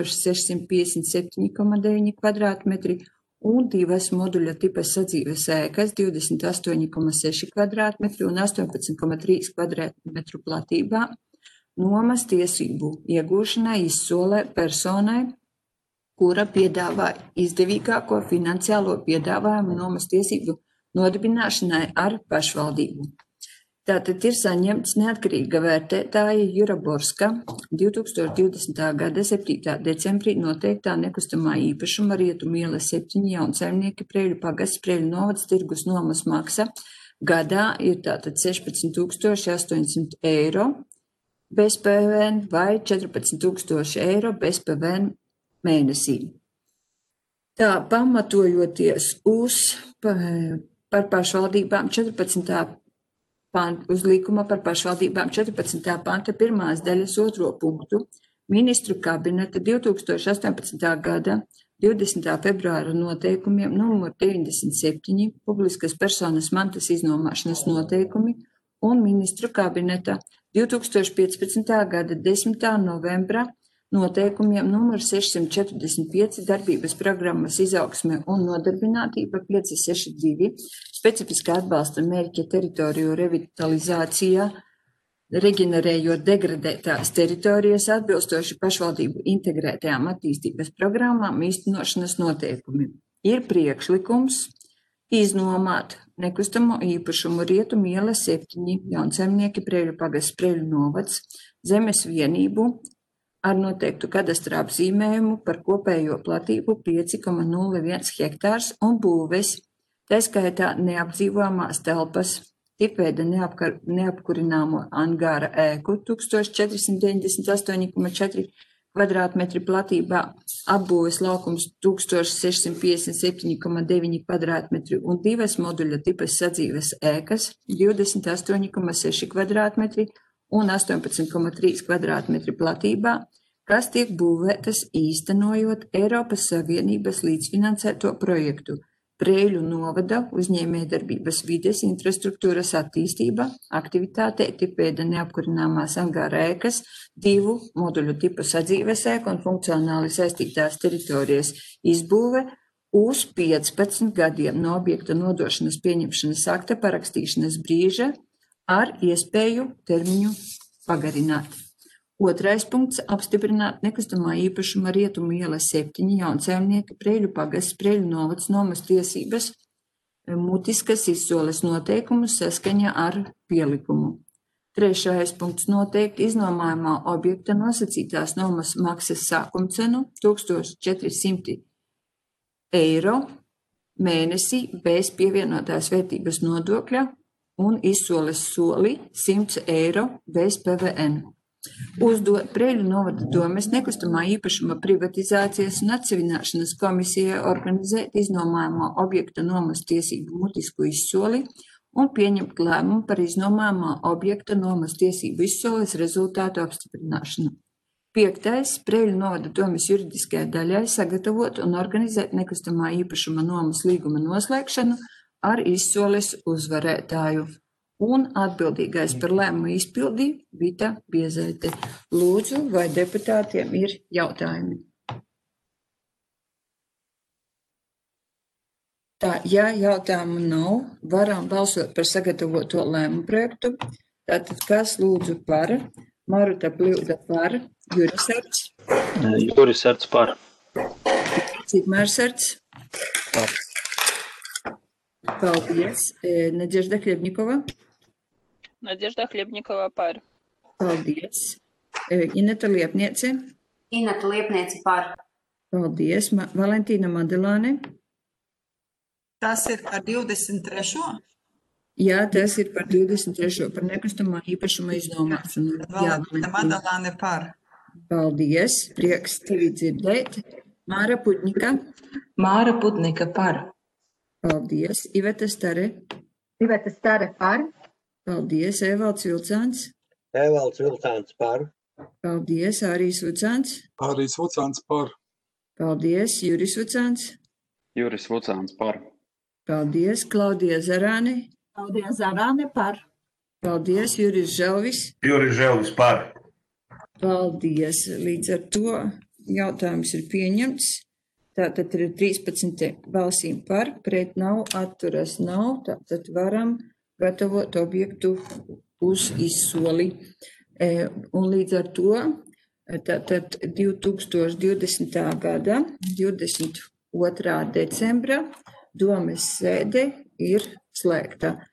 1657,9 kvadrātmetri un 2 moduļa tipa sadzīves ēkas 28,6 kvadrātmetri un 18,3 kvadrātmetru platībā, nomas tiesību iegūšanai izsolē personai, kura piedāvā izdevīgāko finansiālo piedāvājumu nomas tiesību nodibināšanai ar pašvaldību. Tātad ir saņemts neatkarīga vērtētāja Jura Borska 2020. gada 7. decembrī noteiktā nekustamā īpašuma Rietumu iela 7 Jaunsaimnieki, Preiļu pagasts, Preiļu novads tirgus nomas maksa gadā ir tātad 16,800 eiro bez PVN vai 14,000 eiro bez PVN mēnesī. Tā pamatojoties par pašvaldībām 14. Uz līkuma par pašvaldībām 14. panta 1. daļas 2. punktu ministru kabineta 2018. gada 20. februāra noteikumiem numur 97 publiskas personas mantas iznomāšanas noteikumi un ministru kabineta 2015. gada 10. novembra noteikumiem numur 645 darbības programmas izaugsme un nodarbinātība 562 specifiskā atbalsta mērķa teritoriju revitalizācijā, reģenerējot degradētās teritorijas atbilstoši pašvaldību integrētajām attīstības programmām īstenošanas noteikumi. Ir priekšlikums iznomāt nekustamo īpašumu Rietumu iela 7 Jaunsaimnieki, Preiļu pagasts, Preiļu novads, zemes vienību ar noteiktu kadastra apzīmējumu par kopējo platību 5,01 hektārs un būves, tā skaitā neapdzīvojamās telpas, tipveida neapkurināmo angāra ēku 1498,4 kvadrātmetri platībā, apbūves laukums 1657,9 kvadrātmetri un 2 moduļa tipas sadzīves ēkas 28,6 kvadrātmetri un 18,3 kvadrātmetri platībā, kas tiek būvētas īstenojot Eiropas Savienības līdzfinansēto projektu Preiļu novada uzņēmējdarbības vides infrastruktūras attīstība, aktivitāte tipveida neapkurināmās angāra ēkas, 2 moduļu tipu sadzīves ēka un funkcionāli saistītās teritorijas izbūve uz 15 gadiem no objekta nodošanas pieņemšanas akta parakstīšanas brīža ar iespēju termiņu pagarināt. 2. punkts - apstiprināt nekustamā īpašuma Rietumu iela 7 Jaunsaimnieki, Preiļu pagasts, Preiļu novads nomas tiesības mutiskas izsoles noteikumus saskaņā ar pielikumu. 3. punkts - noteikt iznomājumā objekta nosacītās nomas maksas sākumcenu 1400 eiro mēnesī bez pievienotās vērtības nodokļa un izsoles soli 100 eiro bez PVN. Uzdot Preiļu novada domes nekustamā īpašuma privatizācijas un atsevināšanas komisijai organizēt iznomājumā objekta nomas tiesību mutisku izsoli un pieņemt lēmumu par iznomājumā objekta nomas tiesību izsoles rezultātu apstiprināšanu. 5. Preiļu novada domes juridiskajai daļai sagatavot un organizēt nekustamā īpašuma nomas līguma noslēgšanu ar izsoles uzvarētāju. Un atbildīgais par lēmumu izpildi Vita Biezaite. Lūdzu, vai deputātiem ir jautājumi? Tā, ja jautājumu nav, varam balsot par sagatavoto lēmumu projektu. Tātad, kas lūdzu par? Maruta Bļūda par, Juris Arts. Juris Arts par. Cigmārs Arts. Par. Paldies. Nadežda Hļebņikova. Надежда Хлебникова par. Paldies. Ineta Liepniece. Ineta Liepniece par. Paldies. Valentīna Madelāne. Tas ir par 23. Jā, tas ir par 23. par nekustamā īpašuma iznomāšanu. Jā, Valentīna Madelāne par. Paldies. Prieks tevi dzirdēt. Māra Putnika. Māra Putnika par. Paldies. Iveta Stare. Iveta Stare par. Paldies. Evalds Vilcāns. Evalds Vilcāns par. Paldies. Ārijas Vucāns. Ārijas Vucāns par. Paldies. Juris Vucāns. Juris Vucāns par. Paldies. Klaudija Zarāne. Klaudija Zarāne par. Paldies. Juris Želvis. Juris Želvis par. Paldies. Līdz ar to jautājums ir pieņemts. Tātad ir 13 balsīm par, pret nav, atturas nav. Tātad varam gatavot objektu uz izsoli. Un līdz ar to tātad 2020. gada 22. decembra domes sēde ir slēgta.